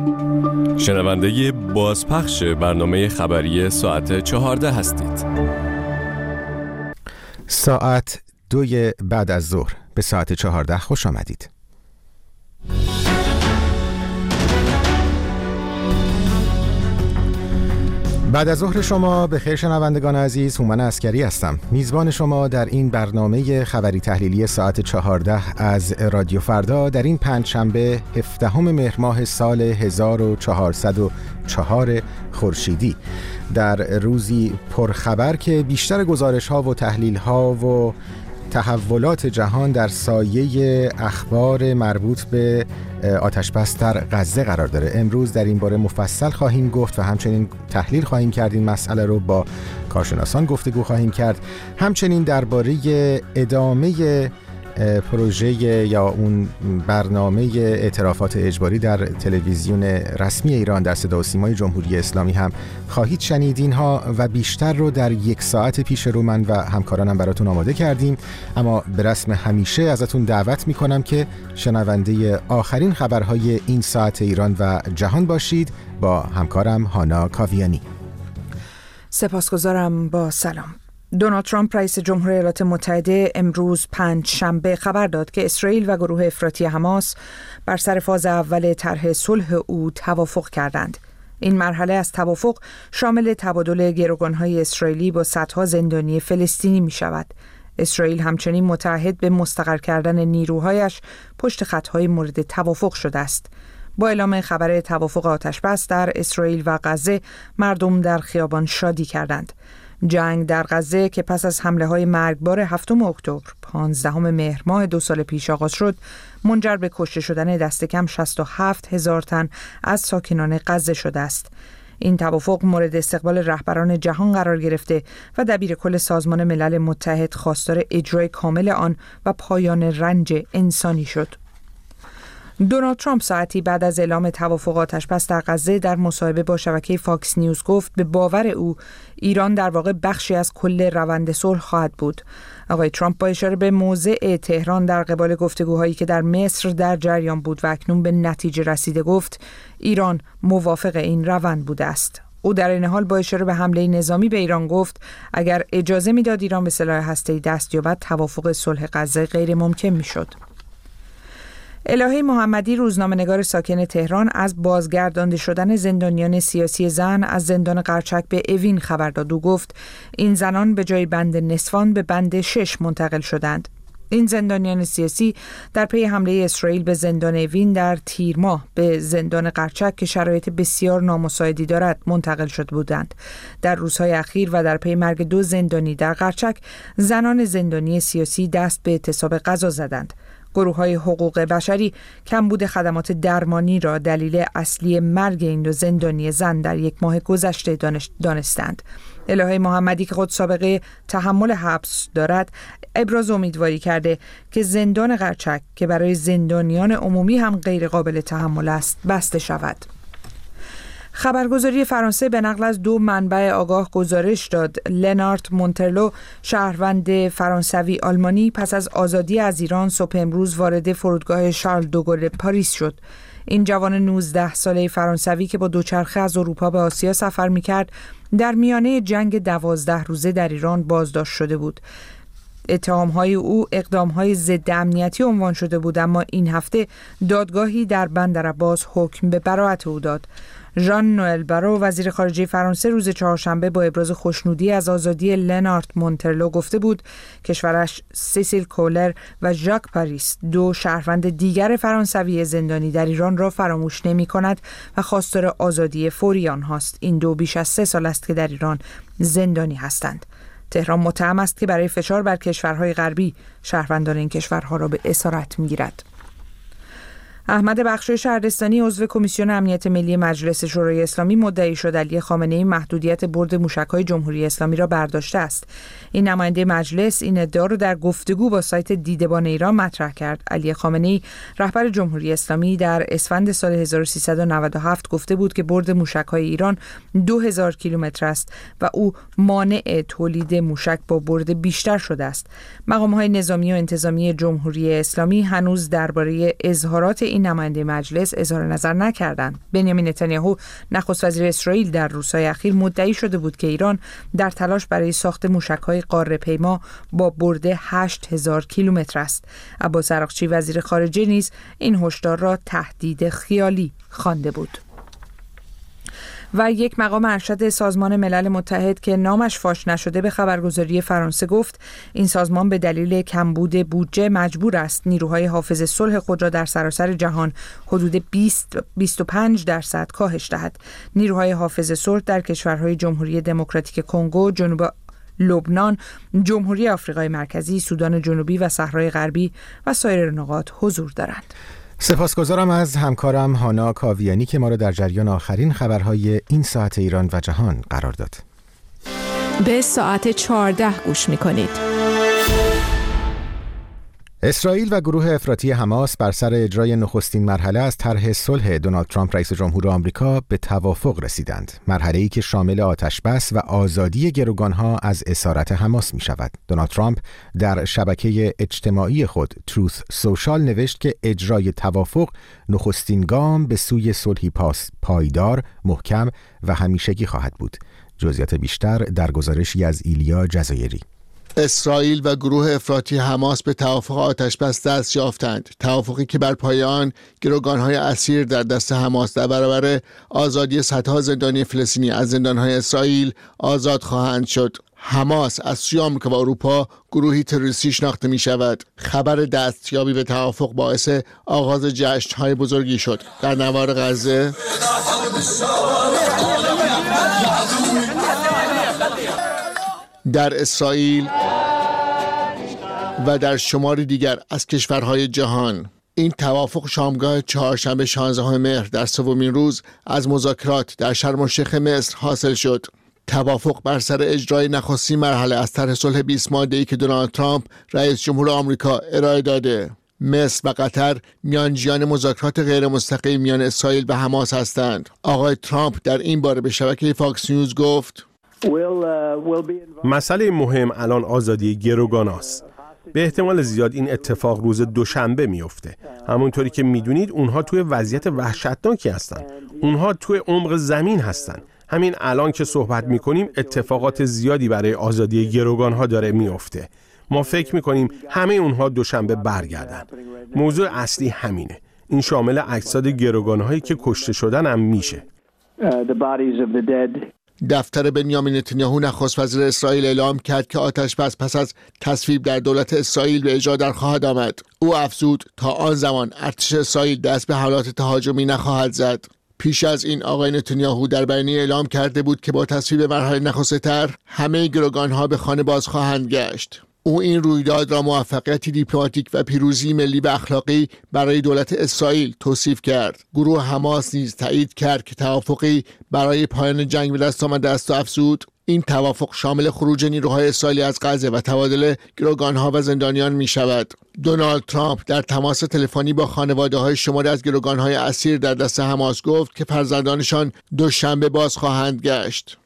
شنونده بازپخش برنامه خبری ساعت 14 هستید. ساعت 2 بعد از ظهر به ساعت 14 خوش آمدید. بعد از ظهر شما به خیر شنوندگان عزیز، هومن عسکری هستم، میزبان شما در این برنامه خبری تحلیلی ساعت 14 از رادیو فردا در این پنجشنبه 17 مهر ماه سال 1404 خورشیدی، در روزی پرخبر که بیشتر گزارش ها و تحلیل ها و تحولات جهان در سایه اخبار مربوط به آتش‌بس در غزه قرار داره. امروز در این باره مفصل خواهیم گفت و همچنین تحلیل خواهیم کرد. این مسئله رو با کارشناسان گفتگو خواهیم کرد. همچنین درباره ادامه پروژه یا اون برنامه اعترافات اجباری در تلویزیون رسمی ایران در صدا و سیمای جمهوری اسلامی هم خواهید شنید. اینها و بیشتر رو در 1 ساعت پیش رو من و همکارانم براتون آماده کردیم، اما به رسم همیشه ازتون دعوت میکنم که شنونده آخرین خبرهای این ساعت ایران و جهان باشید با همکارم هانا کاویانی. سپاسگزارم. با سلام. دونالد ترامپ رئیس جمهور ایالات متحده امروز پنجشنبه خبر داد که اسرائیل و گروه افراطی حماس بر سر فاز اول طرح صلح او توافق کردند. این مرحله از توافق شامل تبادل گروگان‌های اسرائیلی با صدها زندانی فلسطینی می شود. اسرائیل همچنین متعهد به مستقر کردن نیروهایش پشت خطهای مورد توافق شده است. با اعلام خبر توافق آتش‌بس در اسرائیل و غزه، مردم در خیابان شادی کردند. جنگ در غزه که پس از حمله‌های مرگبار 7 اکتبر 15 مهر ماه 2 سال پیش آغاز شد، منجر به کشته شدن دست کم 67,000 تن از ساکنان غزه شده است. این توافق مورد استقبال رهبران جهان قرار گرفته و دبیر کل سازمان ملل متحد خواستار اجرای کامل آن و پایان رنج انسانی شد. دونالد ترامپ ساعتی بعد از اعلام توافق آتش‌بس در غزه در مصاحبه با شبکه فاکس نیوز گفت به باور او ایران در واقع بخشی از کل روند صلح خواهد بود. آقای ترامپ با اشاره به موضع تهران در قبال گفتگوهایی که در مصر در جریان بود و اکنون به نتیجه رسیده گفت ایران موافق این روند بوده است. او در این حال با اشاره به حمله نظامی به ایران گفت اگر اجازه میداد ایران به سلاح هسته‌ای دست یابد توافق صلح غزه غیر ممکن میشد. الهه محمدی، روزنامه‌نگار ساکن تهران، از بازگردانده شدن زندانیان سیاسی زن از زندان قرچک به اوین خبر داد. او گفت این زنان به جای بند نسوان به بند 6 منتقل شدند. این زندانیان سیاسی در پی حمله اسرائیل به زندان اوین در تیر ماه به زندان قرچک که شرایط بسیار نامساعدی دارد منتقل شده بودند. در روزهای اخیر و در پی مرگ 2 زندانی در قرچک، زنان زندانی سیاسی دست به اعتصاب غذا زدند. گروه‌های حقوق بشری کمبود خدمات درمانی را دلیل اصلی مرگ این 2 زندانی زن در 1 ماه گذشته دانستند. الهه محمدی که خود سابقه تحمل حبس دارد، ابراز امیدواری کرده که زندان قرچک که برای زندانیان عمومی هم غیر قابل تحمل است بسته شود. خبرگزاری فرانسه به نقل از 2 منبع آگاه گزارش داد لنارت مونترلو، شهروند فرانسوی آلمانی، پس از آزادی از ایران صبح امروز وارد فرودگاه شارل دوگل پاریس شد. این جوان 19 ساله فرانسوی که با دوچرخه از اروپا به آسیا سفر می‌کرد، در میانه جنگ 12 روزه در ایران بازداشت شده بود. اتهام‌های او اقدام‌های ضد امنیتی عنوان شده بود، اما این هفته دادگاهی در بندرعباس حکم به براءت او داد. ژان نوئل بارو، وزیر خارجه فرانسه، روز چهارشنبه با ابراز خوشنودی از آزادی لنارت مونترلو گفته بود کشورش سیسیل کولر و ژاک پاریس، 2 شهروند دیگر فرانسوی زندانی در ایران را فراموش نمی‌کند و خواستار آزادی فوری آنهاست. این 2 بیش از 3 سال است که در ایران زندانی هستند. تهران متهم است که برای فشار بر کشورهای غربی شهروندان این کشورها را به اسارت می‌گیرد. احمد بخشوی شهردستانی، عضو کمیسیون امنیت ملی مجلس شورای اسلامی، مدعی شد علی خامنه‌ای محدودیت برد موشک‌های جمهوری اسلامی را برداشته است. این نماینده مجلس این ادعا را در گفتگو با سایت دیدبان ایران مطرح کرد. علی خامنه‌ای رهبر جمهوری اسلامی در اسفند سال 1397 گفته بود که برد موشک‌های ایران 2000 کیلومتر است و او مانع تولید موشک با برد بیشتر شده است. مقام‌های نظامی و انتظامی جمهوری اسلامی هنوز درباره اظهارات این این نماینده مجلس اظهار نظر نکردند. بنیامین نتانیاهو نخست وزیر اسرائیل در روزهای اخیر مدعی شده بود که ایران در تلاش برای ساخت موشک‌های قاره‌پیما با برد 8000 کیلومتر است. عباس عراقچی وزیر خارجه نیز این هشدار را تهدید خیالی خوانده بود. و یک مقام ارشد سازمان ملل متحد که نامش فاش نشده به خبرگزاری فرانسه گفت این سازمان به دلیل کمبود بودجه مجبور است نیروهای حافظ صلح خود را در سراسر جهان حدود 20-25% کاهش دهد. نیروهای حافظ صلح در کشورهای جمهوری دموکراتیک کنگو، جنوب لبنان، جمهوری آفریقای مرکزی، سودان جنوبی و صحرای غربی و سایر نقاط حضور دارند. سپاسگزارم از همکارم هانا کاویانی که ما را در جریان آخرین خبرهای این ساعت ایران و جهان قرار داد. به ساعت 14 گوش می‌کنید. اسرائیل و گروه افراطی حماس بر سر اجرای نخستین مرحله از طرح صلح دونالد ترامپ رئیس جمهور آمریکا به توافق رسیدند. مرحله‌ای که شامل آتش‌بس و آزادی گروگان‌ها از اسارت حماس می‌شود. دونالد ترامپ در شبکه اجتماعی خود تروث سوشال نوشت که اجرای توافق نخستین گام به سوی صلحی پایدار، محکم و همیشگی خواهد بود. جزئیات بیشتر در گزارشی از ایلیا جزایری. اسرائیل و گروه افراطی حماس به توافق آتش‌بس دست یافتند. توافقی که بر پایه آن گروگان‌های اسیر در دست حماس در برابر آزادی صدها زندانی فلسطینی از زندان‌های اسرائیل آزاد خواهند شد. حماس از سوی آمریکا و اروپا گروهی تروریستی شناخته می شود. خبر دستیابی به توافق باعث آغاز جشن‌های بزرگی شد. در نوار غزه در اسرائیل و در شماری دیگر از کشورهای جهان. این توافق شامگاه چهارشنبه 16 مهر در سومین روز از مذاکرات در شرم الشیخ مصر حاصل شد. توافق بر سر اجرای نخستین مرحله از طرح صلح 20 ماده‌ای که دونالد ترامپ رئیس جمهور آمریکا ارائه داده. مصر و قطر میانجیان مذاکرات غیر مستقیم میان اسرائیل و حماس هستند. آقای ترامپ در این باره به شبکه فاکس نیوز گفت: مسئله مهم الان آزادی گروگاناست. به احتمال زیاد این اتفاق روز دوشنبه میفته. همونطوری که میدونید اونها توی وضعیت وحشتناکی هستن. اونها توی عمق زمین هستن. همین الان که صحبت میکنیم اتفاقات زیادی برای آزادی گروگانها داره میفته. ما فکر میکنیم همه اونها دوشنبه برگردن. موضوع اصلی همینه. این شامل اجساد گروگانهایی که کشته شدن هم میشه. دفتر بنیامین نتانیاهو نخست وزیر اسرائیل اعلام کرد که آتش‌بس پس از تصویب در دولت اسرائیل به اجرا در خواهد آمد. او افزود تا آن زمان ارتش اسرائیل دست به حملات تهاجمی نخواهد زد. پیش از این آقای نتانیاهو در بیانیه اعلام کرده بود که با تصویب مرحله نخست‌تر همه گروگان‌ها به خانه باز خواهند گشت. او این رویداد را موفقیتی دیپلماتیک و پیروزی ملی و اخلاقی برای دولت اسرائیل توصیف کرد. گروه حماس نیز تایید کرد که توافقی برای پایان جنگ به دست آمده است و افزود این توافق شامل خروج نیروهای اسرائیلی از غزه و تبادل گروگانها و زندانیان می شود. دونالد ترامپ در تماس تلفنی با خانواده‌های شماری از گروگانهای اسیر در دست حماس گفت که فرزندانشان دوشنبه باز خواهند گشت.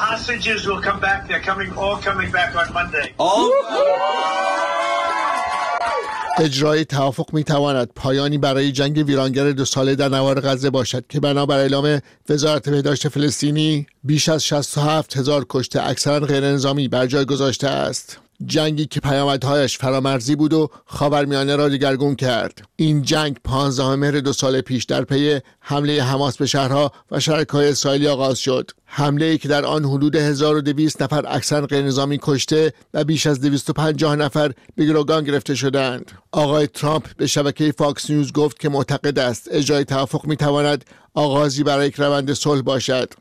اجرای توافق میتواند پایانی برای جنگ ویرانگر 2 ساله در نوار غزه باشد که بنابر اعلام وزارت بهداشت فلسطینی بیش از 67,000 کشته اکثرا غیر نظامی بر جای گذاشته است. جنگی که پیامدهایش فرامرزی بود و خاورمیانه را دگرگون کرد. این جنگ 15 مهر 2 سال پیش در پی حمله حماس به شهرها و شرکای اسرائیلی آغاز شد. حمله‌ای که در آن حدود 1200 نفر اکثرا غیر نظامی کشته و بیش از 250 نفر به گروگان گرفته شدند. آقای ترامپ به شبکه فاکس نیوز گفت که معتقد است اجرای توافق می‌تواند آغازی برای یک روند صلح باشد.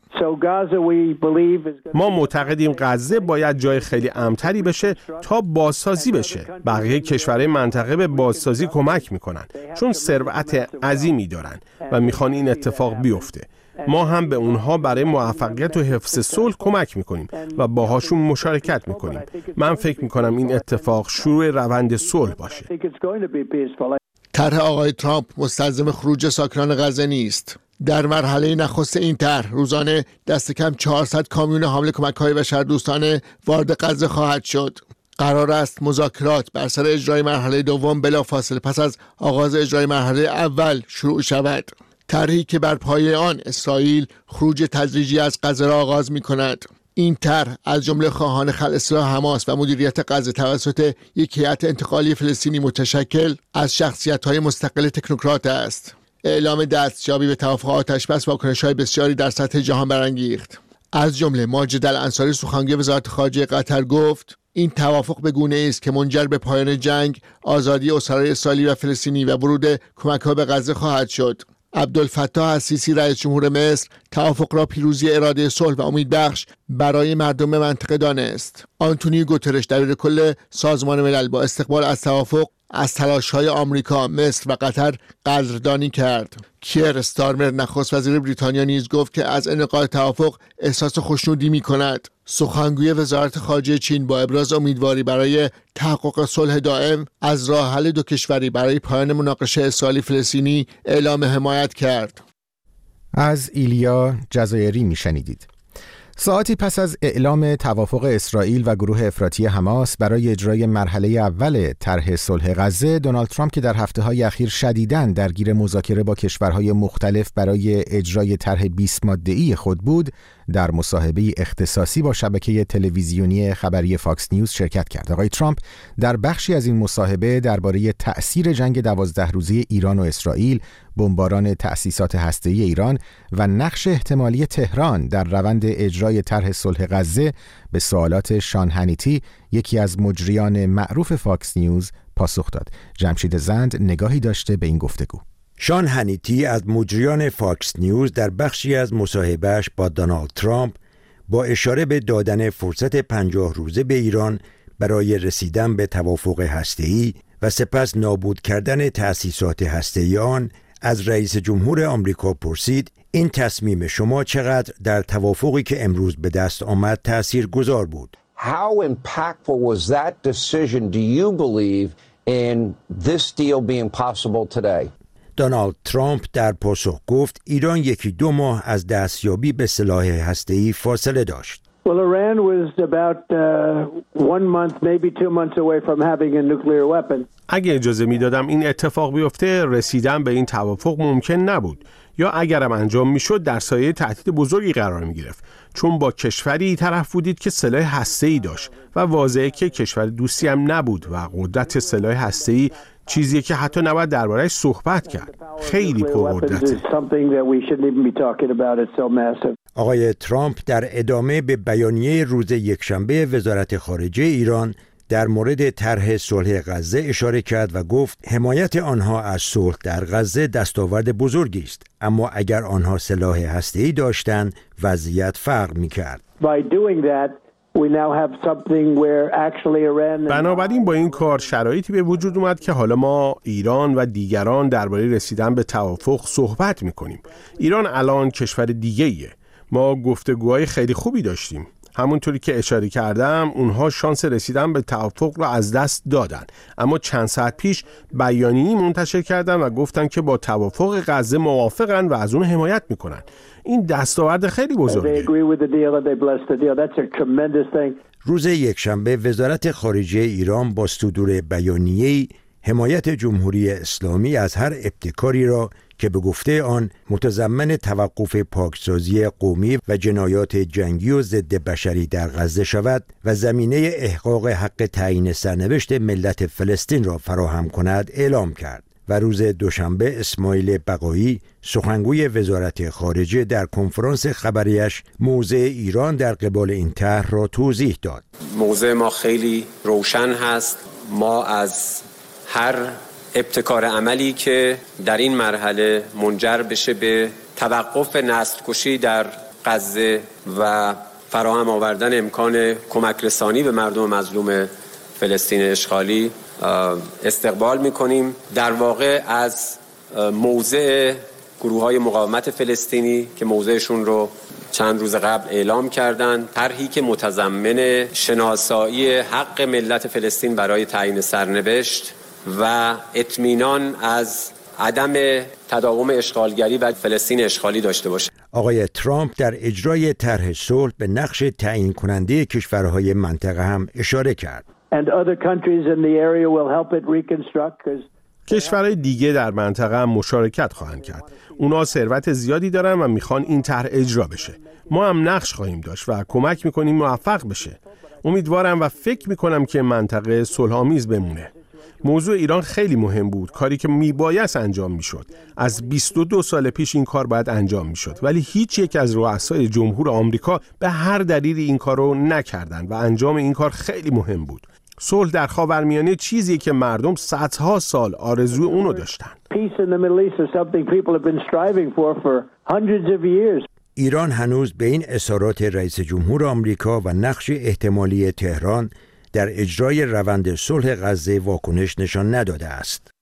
ما معتقدیم غزه باید جای امن‌تری امن‌تری بشه تا بازسازی بشه. بقیه کشورهای منطقه به بازسازی کمک میکنن چون ثروت عظیمی دارن و میخوان این اتفاق بیفته. ما هم به اونها برای موفقیت و حفظ صلح کمک میکنیم و باهاشون مشارکت میکنیم. من فکر میکنم این اتفاق شروع روند صلح باشه. طرح آقای ترامپ مستلزم خروج ساکنان غزه نیست. در مرحله نخست این طرح روزانه دست کم 400 کامیون حامل کمک‌های بشردوستانه وارد غزه خواهد شد. قرار است مذاکرات بر سر اجرای مرحله دوم بلافاصله پس از آغاز اجرای مرحله اول شروع شود. طرحی که بر پایه آن اسرائیل خروج تدریجی از غزه را آغاز می‌کند. این طرح از جمله خواهان خلع سلاح حماس و مدیریت غزه توسط یک هیئت انتقالی فلسطینی متشکل از شخصیت‌های مستقل تکنوکرات است. اعلام دستیابی به توافق آتش‌بس واکنش‌های بسیاری در سطح جهان برانگیخت. از جمله ماجد الانصاری سخنگوی وزارت خارجه قطر گفت این توافق به گونه‌ای است که منجر به پایان جنگ، آزادی اسرای اسرائیلی و فلسطینی و ورود کمک‌ها به غزه خواهد شد. عبدالفتاح السیسی رئیس جمهور مصر توافق را پیروزی اراده صلح و امیدبخش برای مردم منطقه دانست. آنتونیو گوترش دبیر کل سازمان ملل با استقبال از توافق از تلاش‌های آمریکا، مصر و قطر قدردانی کرد. کیر استارمر نخست وزیر بریتانیا نیز گفت که از انعقاد توافق احساس خوشنودی می‌کند. سخنگوی وزارت خارجه چین با ابراز امیدواری برای تحقق صلح دائم از راه حل دو کشوری برای پایان مناقشه اسرائیلی فلسطینی اعلام حمایت کرد. از ایلیا جزایری میشنیدید. ساعتی پس از اعلام توافق اسرائیل و گروه افراطی حماس برای اجرای مرحله اول طرح صلح غزه، دونالد ترامپ که در هفته‌های اخیر شدیداً درگیر مذاکره با کشورهای مختلف برای اجرای طرح 20 ماده‌ای خود بود، در مصاحبه اختصاصی با شبکه تلویزیونی خبری فاکس نیوز شرکت کرد. آقای ترامپ در بخشی از این مصاحبه درباره تأثیر جنگ 12 روزه ایران و اسرائیل، بمباران تأسیسات هسته‌ای ایران و نقش احتمالی تهران در روند اجرای طرح صلح غزه به سوالات شان هنیتی، یکی از مجریان معروف فاکس نیوز، پاسخ داد. جمشید زند نگاهی داشته به این گفتگو. شان هنیتی از مجریان فاکس نیوز در بخشی از مصاحبهش با دونالد ترامپ با اشاره به دادن فرصت 50 روزه به ایران برای رسیدن به توافق هسته‌ای و سپس نابود کردن تأسیسات هسته‌ای آن از رئیس جمهور آمریکا پرسید این تصمیم شما چقدر در توافقی که امروز به دست آمد تأثیرگذار بود؟ How impactful was that decision do you believe in this deal being possible today? دونالد ترامپ در پاسخ گفت ایران 1-2 ماه از دستیابی به سلاح هسته‌ای فاصله داشت. Well, Iran was about 1 month, maybe 2 months away from having a nuclear weapon. اگه اجازه میدادم این اتفاق بیفته، رسیدن به این توافق ممکن نبود، یا اگرم انجام میشد در سایه تهدید بزرگی قرار می گرفت، چون با کشوری طرف بودید که سلاح هسته‌ای داشت و واضحه که کشور دوستی هم نبود و قدرت سلاح هسته‌ای چیزی که حتی نباید درباره‌اش صحبت کرد. خیلی پرقدرته. آقای ترامپ در ادامه به بیانیه روز یکشنبه وزارت خارجه ایران در مورد طرح صلح غزه اشاره کرد و گفت حمایت آنها از صلح در غزه دستاورد بزرگی است، اما اگر آنها سلاح هسته‌ای داشتند وضعیت فرق می‌کرد. بنابراین با این کار شرایطی به وجود اومد که حالا ما ایران و دیگران درباره رسیدن به توافق صحبت می‌کنیم. ایران الان کشور دیگه‌ایه. ما گفتگوهای خیلی خوبی داشتیم. همونطوری که اشاره کردم اونها شانس رسیدن به توافق رو از دست دادن، اما چند ساعت پیش بیانیه‌ای منتشر کردن و گفتن که با توافق غزه موافقن و از اون حمایت میکنن. این دستاورد خیلی بزرگه. روز یکشنبه وزارت خارجه ایران با صدور بیانیه‌ای حمایت جمهوری اسلامی از هر ابتکاری را که به گفته آن متضمن توقف پاکسازی قومی و جنایات جنگی و ضد بشری در غزه شود و زمینه احقاق حق تعیین سرنوشت ملت فلسطین را فراهم کند اعلام کرد. و روز دوشنبه اسماعیل بقایی سخنگوی وزارت خارجه در کنفرانس خبریش موضع ایران در قبال این طرح را توضیح داد. موضع ما خیلی روشن هست. ما از هر ابتکار عملی که در این مرحله منجر بشه به توقف نسل‌کشی در غزه و فراهم آوردن امکان کمک رسانی به مردم مظلوم فلسطین اشغالی استقبال می‌کنیم. در واقع از موضع گروه‌های مقاومت فلسطینی که موضعشون رو چند روز قبل اعلام کردند، طرحی که متضمن شناسایی حق ملت فلسطین برای تعیین سرنوشت و اطمینان از عدم تداوم اشغالگری و فلسطین اشغالی داشته باشه. آقای ترامپ در اجرای طرح صلح به نقش تعیین کننده کشورهای منطقه هم اشاره کرد. and other countries in the area will help it reconstruct. کشورهای دیگه در منطقه هم مشارکت خواهند کرد. اونا ثروت زیادی دارن و میخوان این طرح اجرا بشه. ما هم نقش خواهیم داشت و کمک میکنیم موفق بشه. امیدوارم و فکر میکنم که منطقه صلح‌آمیز بمونه. موضوع ایران خیلی مهم بود، کاری که میبایست انجام میشد. از 22 سال پیش این کار باید انجام میشد، ولی هیچ یک از رؤسای جمهور آمریکا به هر دلیلی این کارو نکردن و انجام این کار خیلی مهم بود. صلح در خاورمیانه چیزیه که مردم صدها سال آرزوی اونو داشتن. ایران هنوز به این اصرارات رئیس جمهور آمریکا و نقش احتمالی تهران در اجرای روند صلح غزه واکنش نشان نداده است.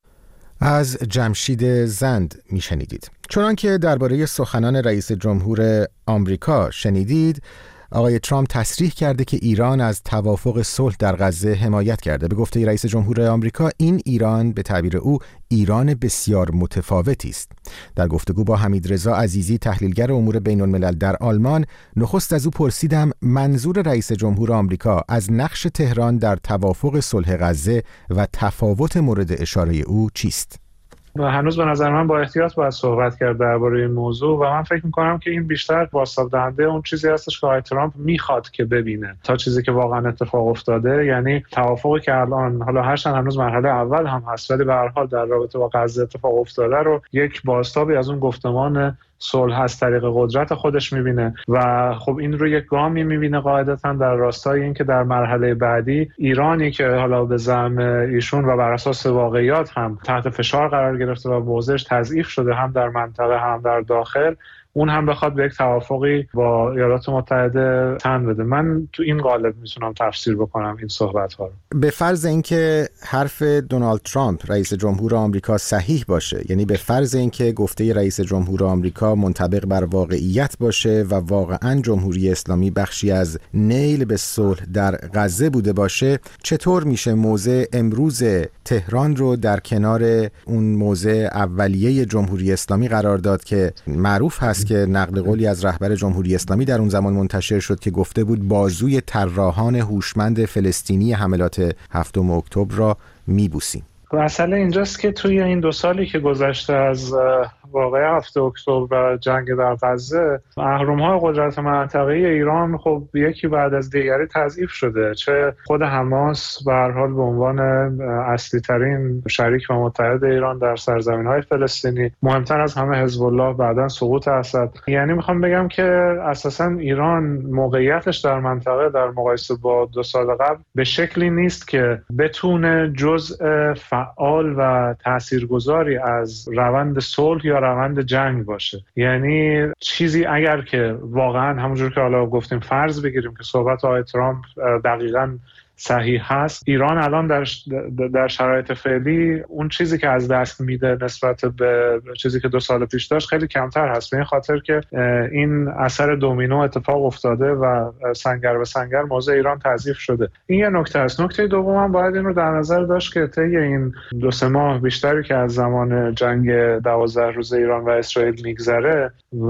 از جمشید زند میشنیدید. چنانکه درباره سخنان رئیس جمهور آمریکا شنیدید، آقای ترامپ تصریح کرده که ایران از توافق صلح در غزه حمایت کرده. به گفته رئیس جمهور آمریکا، این ایران به تعبیر او ایران بسیار متفاوتی است. در گفتگو با حمیدرضا عزیزی، تحلیلگر امور بین الملل در آلمان، نخست از او پرسیدم منظور رئیس جمهور آمریکا از نقش تهران در توافق صلح غزه و تفاوت مورد اشاره او چیست؟ هنوز به نظر من با احتیاط باید صحبت کرد درباره این موضوع و من فکر می‌کنم که این بیشتر بازتاب دهنده اون چیزی هستش که آقای ترامپ میخواد که ببینه تا چیزی که واقعا اتفاق افتاده. یعنی توافقی که الان حالا هرچند هنوز مرحله اول هم هست، ولی به هر حال در رابطه با غزه اتفاق افتاده رو یک بازتابی از اون گفتمان صلح از طریق قدرت خودش میبینه و خب این رو یک گامی میبینه قاعدتا در راستای این که در مرحله بعدی ایرانی که حالا به زعم ایشون و بر اساس واقعیات هم تحت فشار قرار گرفته و موضعش تضعیف شده هم در منطقه هم در داخل، اون هم بخواد به یک توافقی با ایالات متحده تن بده. من تو این قالب میتونم تفسیر بکنم این صحبت ها رو. به فرض اینکه حرف دونالد ترامپ رئیس جمهور آمریکا صحیح باشه، یعنی به فرض اینکه گفته رئیس جمهور آمریکا منطبق بر واقعیت باشه و واقعا جمهوری اسلامی بخشی از نیل به صلح در غزه بوده باشه، چطور میشه موضع امروز تهران رو در کنار اون موضع اولیه جمهوری اسلامی قرار داد که معروف هست که نقل قولی از رهبر جمهوری اسلامی در اون زمان منتشر شد که گفته بود بازوی طراحان هوشمند فلسطینی حملات 7 اکتبر را میبوسیم. مسئله اینجاست که توی این 2 سالی که گذشته از واقعه 7 اکتبر و جنگ در غزه، اهرم‌های قدرت منطقه‌ای ایران خب یکی بعد از دیگری تضعیف شده. چه خود حماس به هر حال به عنوان اصلی ترین شریک و متحد ایران در سرزمین‌های فلسطینی، مهمتر از همه حزب الله، بعداً سقوط اسد. یعنی میخوام بگم که اساساً ایران موقعیتش در منطقه در مقایسه با 2 سال قبل به شکلی نیست که بتونه جزء فعال و تاثیرگذاری از روند صلح یا روند جنگ باشه. یعنی چیزی اگر که واقعا همونجور که حالا گفتیم فرض بگیریم که صحبت آقای ترامپ دقیقاً صحیح هست، ایران الان در شرایط فعلی اون چیزی که از دست میده نسبت به چیزی که 2 سال پیش داشت خیلی کمتر هست، به این خاطر که این اثر دومینو اتفاق افتاده و سنگر به سنگر موضع ایران تضعیف شده. این یه نکته است. نکته دوم هم باید این رو در نظر داشت که طی این 2-3 ماه بیشتری که از زمان جنگ 12 روزه ایران و اسرائیل میگذره و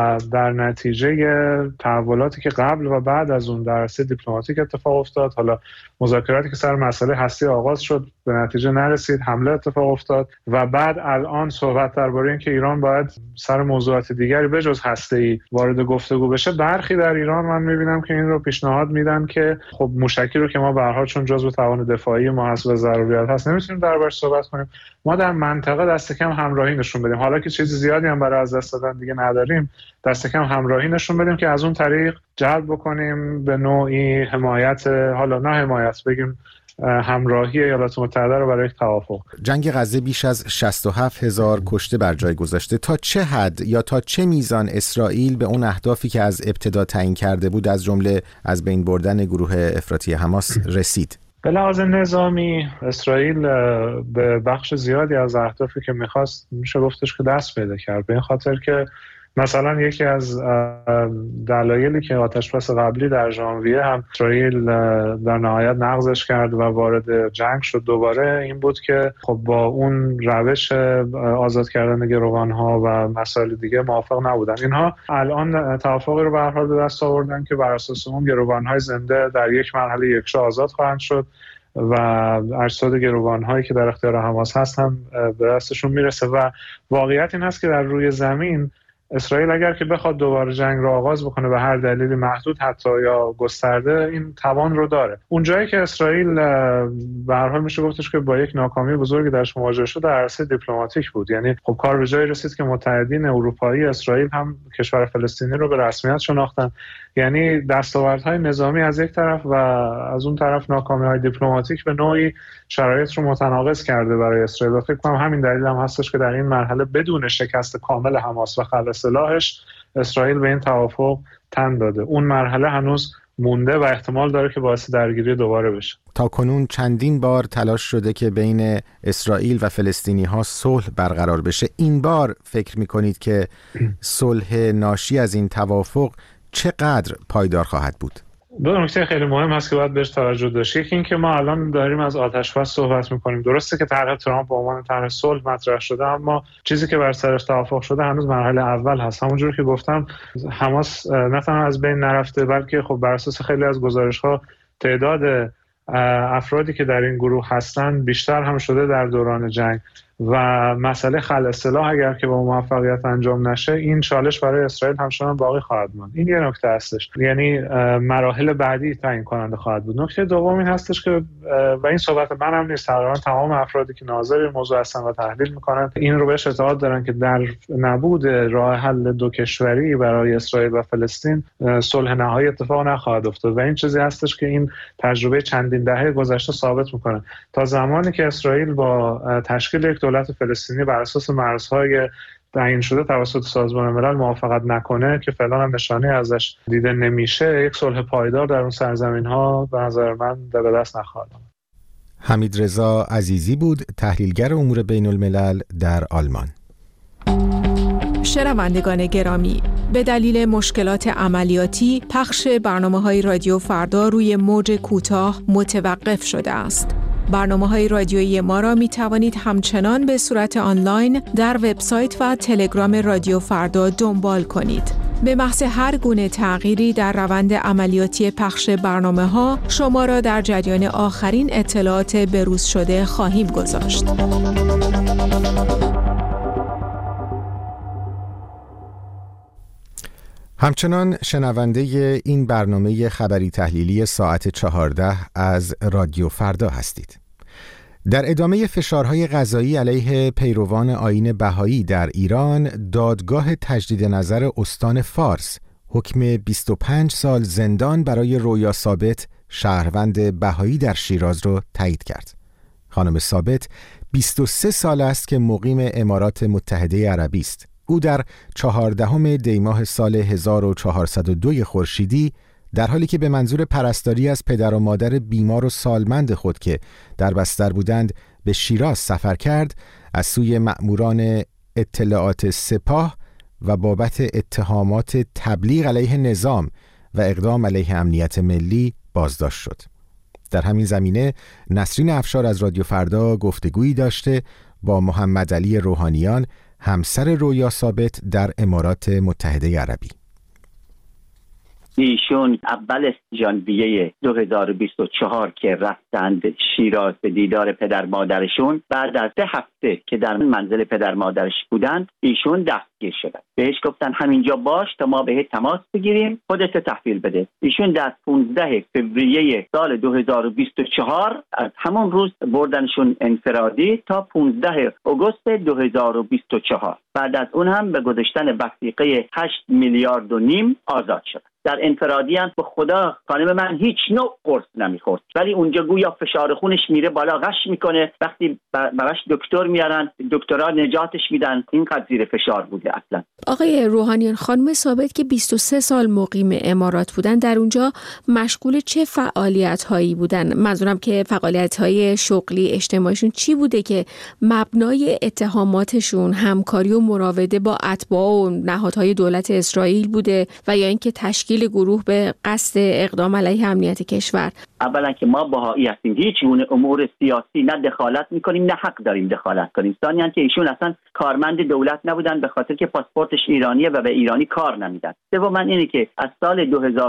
در نتیجه تحولاتی که قبل و بعد از اون در عرصه دیپلماتیک اتفاق افتاد، حالا مذاکراتی که سر مسئله هستی آغاز شد به نتیجه نرسید، حمله اتفاق افتاد و بعد الان صحبت درباره این که ایران باید سر موضوعات دیگری بجز هسته‌ای وارد گفتگو بشه، برخی در ایران من می‌بینم که این رو پیشنهاد میدن که خب موشکی رو که ما به هر حال چون جزو توان دفاعی ما هست و ضروریات هست نمیتونیم دربارش صحبت کنیم، ما در منطقه دست کم همراهی نشون بدیم. حالا که چیز زیادی هم برای از دست دادن دیگه نداریم، دست کم همراهی نشون بدیم که از اون طریق جلب بکنیم به نوعی حمایت، حالا نه حمایت بگیم همراهی ایالات متحده رو برای توافق. جنگ غزه بیش از 67,000 کشته بر جای گذاشته. تا چه حد یا تا چه میزان اسرائیل به اون اهدافی که از ابتدا تعیین کرده بود از جمله از بین بردن گروه افراطی حماس رسید؟ به لحاظ نظامی اسرائیل به بخش زیادی از اهدافی که میخواست میشه گفتش که دست پیدا کرد، به این خاطر که مثلا یکی از دلایلی که آتشبس قبلی در ژانویه هم اسرائیل در نهایت نقضش کرد و وارد جنگ شد دوباره این بود که خب با اون روش آزاد کردن گروگان‌ها و مسائل دیگه موافق نبودن. اینها الان توافقی رو به هر حال به دست آوردن که بر اساس اون گروگان‌های زنده در یک مرحله یکجا آزاد خواهند شد و اجساد گروگان‌هایی که در اختیار حماس هست هم به دستشون میرسه. و واقعیت این هست که در روی زمین اسرائیل اگر که بخواد دوباره جنگ رو آغاز بکنه به هر دلیلی محدود حتی یا گسترده این توان رو داره. اون جایی که اسرائیل به هر حال میشه گفتش که با یک ناکامی بزرگی درش مواجه شد در عرصه دیپلماتیک بود. یعنی خب کار به جایی رسید که متحدین اروپایی اسرائیل هم کشور فلسطینی رو به رسمیت شناختن. یعنی دستاوردهای نظامی از یک طرف و از اون طرف ناکامی‌های دیپلماتیک به نوعی شرایط رو متناقض کرده برای اسرائیل. و فکر کنم همین دلیل هم هستش که در این مرحله بدون شکست کامل حماس و خلع سلاحش اسرائیل به این توافق تن داده. اون مرحله هنوز مونده و احتمال داره که باعث درگیری دوباره بشه. تا کنون چندین بار تلاش شده که بین اسرائیل و فلسطینی ها صلح برقرار بشه. این بار فکر می‌کنید که صلح ناشی از این توافق چقدر پایدار خواهد بود؟ دو نکته خیلی مهم هست که باید بهش توجه داشت. یکی این که ما الان داریم از آتش‌بس صحبت می‌کنیم. درسته که طرح ترامپ به عنوان طرح صلح مطرح شده، اما چیزی که بر سرش توافق شده هنوز مرحله اول هست. همونجوری که گفتم حماس نه تنها از بین نرفته بلکه خب بر اساس خیلی از گزارش‌ها تعداد افرادی که در این گروه هستن بیشتر هم شده در دوران جنگ و مسئله خلع سلاح اگر که با موفقیت انجام نشه این چالش برای اسرائیل همچنان باقی خواهد ماند. این یه نکته هستش، یعنی مراحل بعدی تعیین کننده خواهد بود. نکته دوم این هستش که و این صحبت من هم نیست، تقریبا تمام افرادی که ناظر این موضوع هستن و تحلیل میکنن این رو بهش اعتقاد دارن که در نبود راه حل دو کشوری برای اسرائیل و فلسطین صلح نهایی اتفاق نخواهد افتاد و این چیزی هستش که این تجربه چندین دهه گذشته ثابت میکنه. تا زمانی که اسرائیل با تشکیل یک دولت فلسطینی بر اساس مرزهای تعیین شده توسط سازمان ملل موافقت نکنه که فعلا هم نشانه ازش دیده نمیشه، یک صلح پایدار در اون سرزمین‌ها به نظر من به دست نخواهد آمد. حمیدرضا عزیزی بود، تحلیلگر امور بین الملل در آلمان. شنوندگان گرامی، به دلیل مشکلات عملیاتی پخش برنامه‌های رادیو فردا روی موج کوتاه متوقف شده است. برنامه‌های رادیویی ما را می توانید همچنان به صورت آنلاین در وبسایت و تلگرام رادیو فردا دنبال کنید. به محض هر گونه تغییری در روند عملیاتی پخش برنامه‌ها شما را در جریان آخرین اطلاعات بروز شده خواهیم گذاشت. همچنان شنونده این برنامه خبری تحلیلی ساعت 14 از رادیو فردا هستید. در ادامه فشارهای قضایی علیه پیروان آیین بهایی در ایران، دادگاه تجدید نظر استان فارس حکم 25 سال زندان برای رویا ثابت، شهروند بهایی در شیراز را تایید کرد. خانم ثابت 23 سال است که مقیم امارات متحده عربی است. او در 14 دی ماه سال 1402 خورشیدی در حالی که به منظور پرستاری از پدر و مادر بیمار و سالمند خود که در بستر بودند به شیراز سفر کرد، از سوی مأموران اطلاعات سپاه و بابت اتهامات تبلیغ علیه نظام و اقدام علیه امنیت ملی بازداشت شد. در همین زمینه نسرین افشار از رادیو فردا گفتگویی داشته با محمد علی روحانیان، همسر رویا ثابت در امارات متحده عربی. ایشون اول ژانویه 2024 که رفتند شیراز به دیدار پدر مادرشون، بعد از 3 هفته که در منزل پدر مادرش بودند ایشون دستگیر شدند. بهش گفتن همینجا باش تا ما بهت تماس بگیریم، خودت تحویل بده. ایشون در 15 فوریه سال 2024 از همون روز بردنشون انفرادی تا 15 آگوست 2024. بعد از اون هم به گذشتن وثیقه 8.5 میلیارد آزاد شد. در انفرادی هستند. به خدا خانم من هیچ نوع قرص نمیخورد، ولی اونجا گویا فشار خونش میره بالا، غش میکنه. وقتی براش دکتر میارن، دکترها نجاتش میدن. اینقدر زیر فشار بوده اصلا. آقای روحانیان، خانم ثابت که 23 سال مقیم امارات بودن، در اونجا مشغول چه فعالیت‌هایی بودن؟ منظورم که فعالیت‌های شغلی اجتماعیشون چی بوده که مبنای اتهاماتشون همکاری و مراوده با اتباع و نهادهای دولت اسرائیل بوده و یا اینکه تشکیل گروه به قصد اقدام علیه امنیت کشور؟ اولا که ما بهایی هستیم، هیچ گونه امور سیاسی نه دخالت میکنیم نه حق داریم دخالت کنیم. ثانیاً که ایشون اصلا کارمند دولت نبودن به خاطر که پاسپورتش ایرانیه و به ایرانی کار نمیدن. دوما اینه که از سال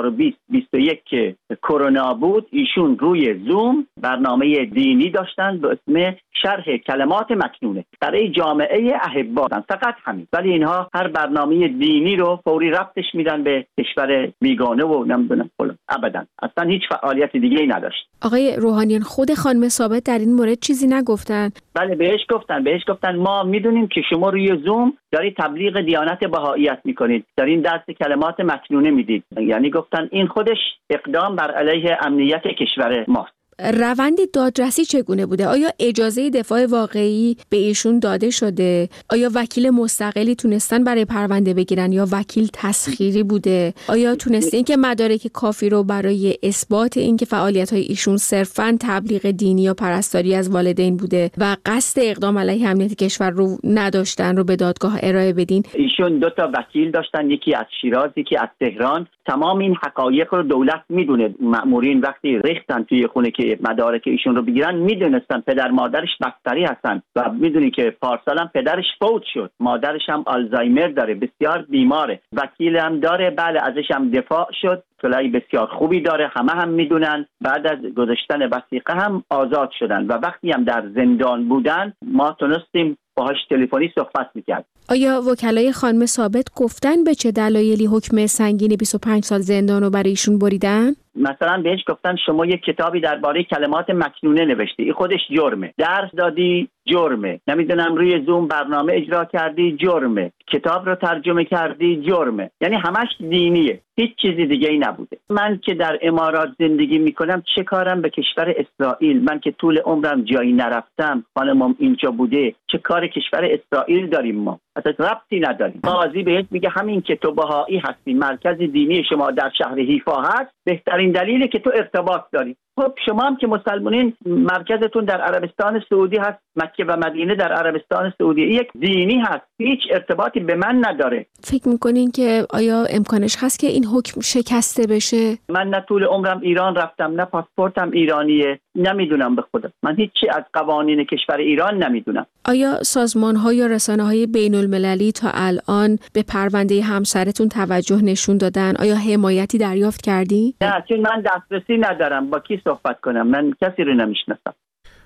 2020-21 که کرونا بود، ایشون روی زوم برنامه دینی داشتن به اسم شرح کلمات مکنونه برای جامعه احبا، فقط همین. ولی اینها هر برنامه دینی رو فوری ربطش میدن به کشور بیگانه و نمیدونم فلان. ابدا اصلا هیچ فعالیت دیگه ای نداشت. آقای روحانیان، خود خانم ثابت در این مورد چیزی نگفتن؟ بله بهش گفتن ما میدونیم که شما روی زوم دارید تبلیغ دیانت بهائیت میکنید، دارین درس کلمات مکنونه میدید. یعنی گفتن این خودش اقدام بر علیه امنیت کشور ماست. روند دادرسی چگونه بوده؟ آیا اجازه دفاع واقعی به ایشون داده شده؟ آیا وکیل مستقلی تونستن برای پرونده بگیرن یا وکیل تسخیری بوده؟ آیا تونستین که مدارک کافی رو برای اثبات اینکه فعالیت‌های ایشون صرفاً تبلیغ دینی یا پرستاری از والدین بوده و قصد اقدام علیه امنیت کشور رو نداشتن رو به دادگاه ارائه بدین؟ ایشون 2 تا وکیل داشتن، یکی از شیراز یکی از تهران. تمام این حقایق رو دولت میدونه. مأمورین وقتی ریختن توی خونه که مدارک ایشون رو بگیرن، میدونستن پدر مادرش بستری هستن و میدونی که پارسال هم پدرش فوت شد، مادرش هم آلزایمر داره، بسیار بیماره. وکیل هم داره، بله ازش هم دفاع شد، اطلاعی بسیار خوبی داره، همه هم میدونن. بعد از گذاشتن وثیقه هم آزاد شدن و وقتی هم در زندان بودن ما تونستیم باهاش تلفنی صحبت میکرد. آیا وکلای خانم ثابت گفتن به چه دلایلی حکم سنگین 25 سال زندان رو برای ایشون بریدن؟ مثلا بهش گفتن شما یک کتابی درباره کلمات مکنونه نوشتی، این خودش جرمه. درس دادی جرمه. نمیدونم روی زوم برنامه اجرا کردی جرمه. کتاب رو ترجمه کردی جرمه. یعنی همش دینیه، هیچ چیزی دیگه ای نبوده. من که در امارات زندگی میکنم چه کارم به کشور اسرائیل؟ من که طول عمرم جایی نرفتم، خانمم اینجا بوده، چه کار کشور اسرائیل داریم ما؟ اصلا ربطی نداریم. قاضی بهت میگه همین که تو بهایی هستی، مرکز دینی شما در شهر حیفا هست، بهترین دلیله که تو ارتباط داری. خب شما هم که مسلمانین مرکزتون در عربستان سعودی هست، مکه و مدینه در عربستان سعودی، یک دینی هست، هیچ ارتباطی به من نداره. فکر میکنین که آیا امکانش هست که این حکم شکسته بشه؟ من نه طول عمرم ایران رفتم، نه پاسپورتم ایرانیه، نمیدونم به خدا. من هیچی از قوانین کشور ایران نمیدونم. آیا سازمان‌ها یا رسانه‌های بین‌المللی تا الان به پرونده همسرتون توجه نشون دادن؟ آیا حمایتی دریافت کردی؟ نه، چون من دسترسی ندارم. با کی صحبت کنم؟ من کسی رو نمیشناسم.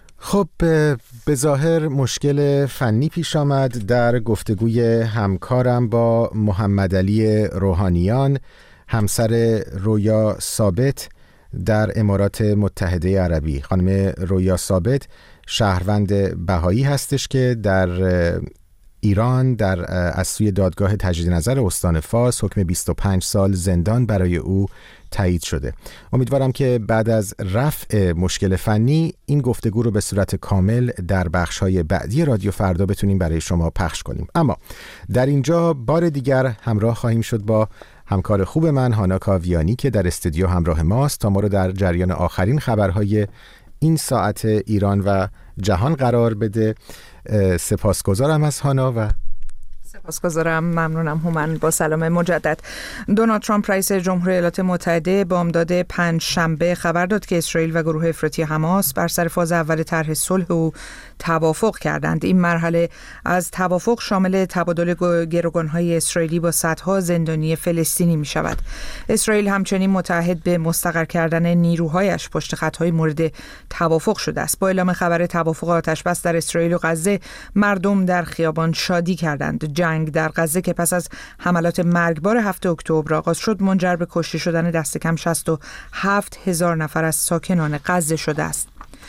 خب به ظاهر مشکل فنی پیش آمد در گفتگوی همکارم با محمد علی روحانیان، همسر رویا ثابت در امارات متحده عربی. خانم رویا ثابت شهروند بهایی هستش که در ایران از سوی دادگاه تجدید نظر استان فاس حکم 25 سال زندان برای او تایید شده. امیدوارم که بعد از رفع مشکل فنی این گفتگو رو به صورت کامل در بخش‌های بعدی رادیو فردا بتونیم برای شما پخش کنیم. اما در اینجا بار دیگر همراه خواهیم شد با همکار خوب من هانا کاویانی که در استودیو همراه ماست تا ما رو در جریان آخرین خبرهای این ساعت ایران و جهان قرار بده. سپاسگزارم از هانا و سپاسگزارم. ممنونم هومن. با سلام مجدد. دونالد ترامپ رئیس جمهوری ایالات متحده بامداد 5 شنبه خبر داد که اسرائیل و گروه افراطی حماس بر سر فاز اول طرح صلح او توافق کردند. این مرحله از توافق شامل تبادل گروگان‌های اسرائیلی با صدها زندانی فلسطینی می شود. اسرائیل همچنین متعهد به مستقر کردن نیروهایش پشت خطهای مورد توافق شده است. با اعلام خبر توافق آتش‌بس در اسرائیل و غزه، مردم در خیابان شادی کردند. جنگ در غزه که پس از حملات مرگبار 7 اکتبر آغاز شد، منجر به کشته شدن دست کم 67,000 نفر از ساکنان غزه شده است.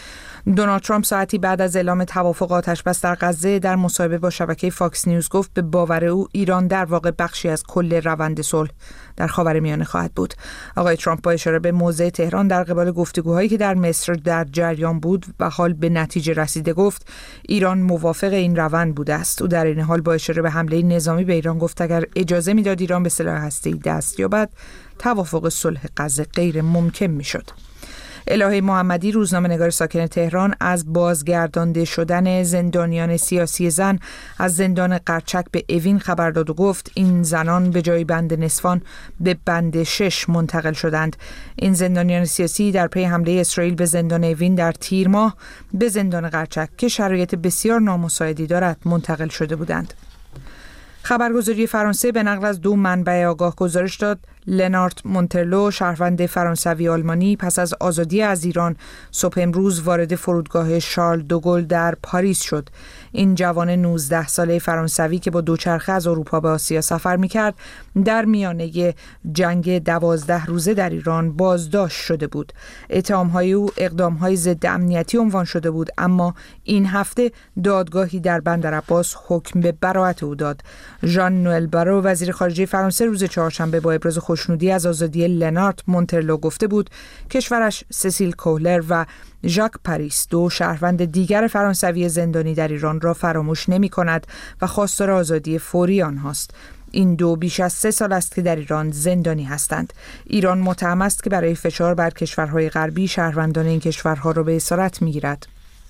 دونالد ترامپ ساعتی بعد از اعلام توافق آتش‌بس در غزه در مصاحبه با شبکه فاکس نیوز گفت به باور او ایران در واقع بخشی از کل روند صلح در خاورمیانه خواهد بود. آقای ترامپ با اشاره به موضع تهران در قبال گفتگوهایی که در مصر در جریان بود و حال به نتیجه رسیده گفت ایران موافق این روند بوده است. او در این حال با اشاره به حمله نظامی به ایران گفت اگر اجازه میداد ایران به سلاح هسته‌ای دست یابد توافق صلح غزه غیر ممکن میشد. الهه محمدی، روزنامه‌نگار ساکن تهران، از بازگردانده شدن زندانیان سیاسی زن از زندان قرچک به اوین خبر داد و گفت این زنان به جای بند نسوان به بند 6 منتقل شدند. این زندانیان سیاسی در پی حمله اسرائیل به زندان اوین در تیر ماه به زندان قرچک که شرایط بسیار نامساعدی دارد منتقل شده بودند. خبرگزاری فرانسه به نقل از 2 منبع آگاه گزارش داد لنارت مونترلو، شهروند فرانسوی آلمانی، پس از آزادی از ایران صبح امروز وارد فرودگاه شارل دوگل در پاریس شد. این جوان 19 ساله فرانسوی که با دوچرخه از اروپا به آسیا سفر می‌کرد در میانه جنگ 12 روزه در ایران بازداشت شده بود. اتهام‌های او اقدام‌های ضد امنیتی عنوان شده بود، اما این هفته دادگاهی در بندرعباس حکم به براءت او داد. ژان نوئل بارو، وزیر خارجه فرانسه، روز چهارشنبه با ابراز خوشنودی از آزادی لنارت مونترلو گفته بود کشورش سیسیل کوهلر و ژاک پاریس، 2 شهروند دیگر فرانسوی زندانی در ایران را فراموش نمی کند و خواستار آزادی فوری آنهاست. این 2 بیش از 3 سال است که در ایران زندانی هستند. ایران متهم است که برای فشار بر کشورهای غربی شهروندان این کشورها را به اسارت می گیرد.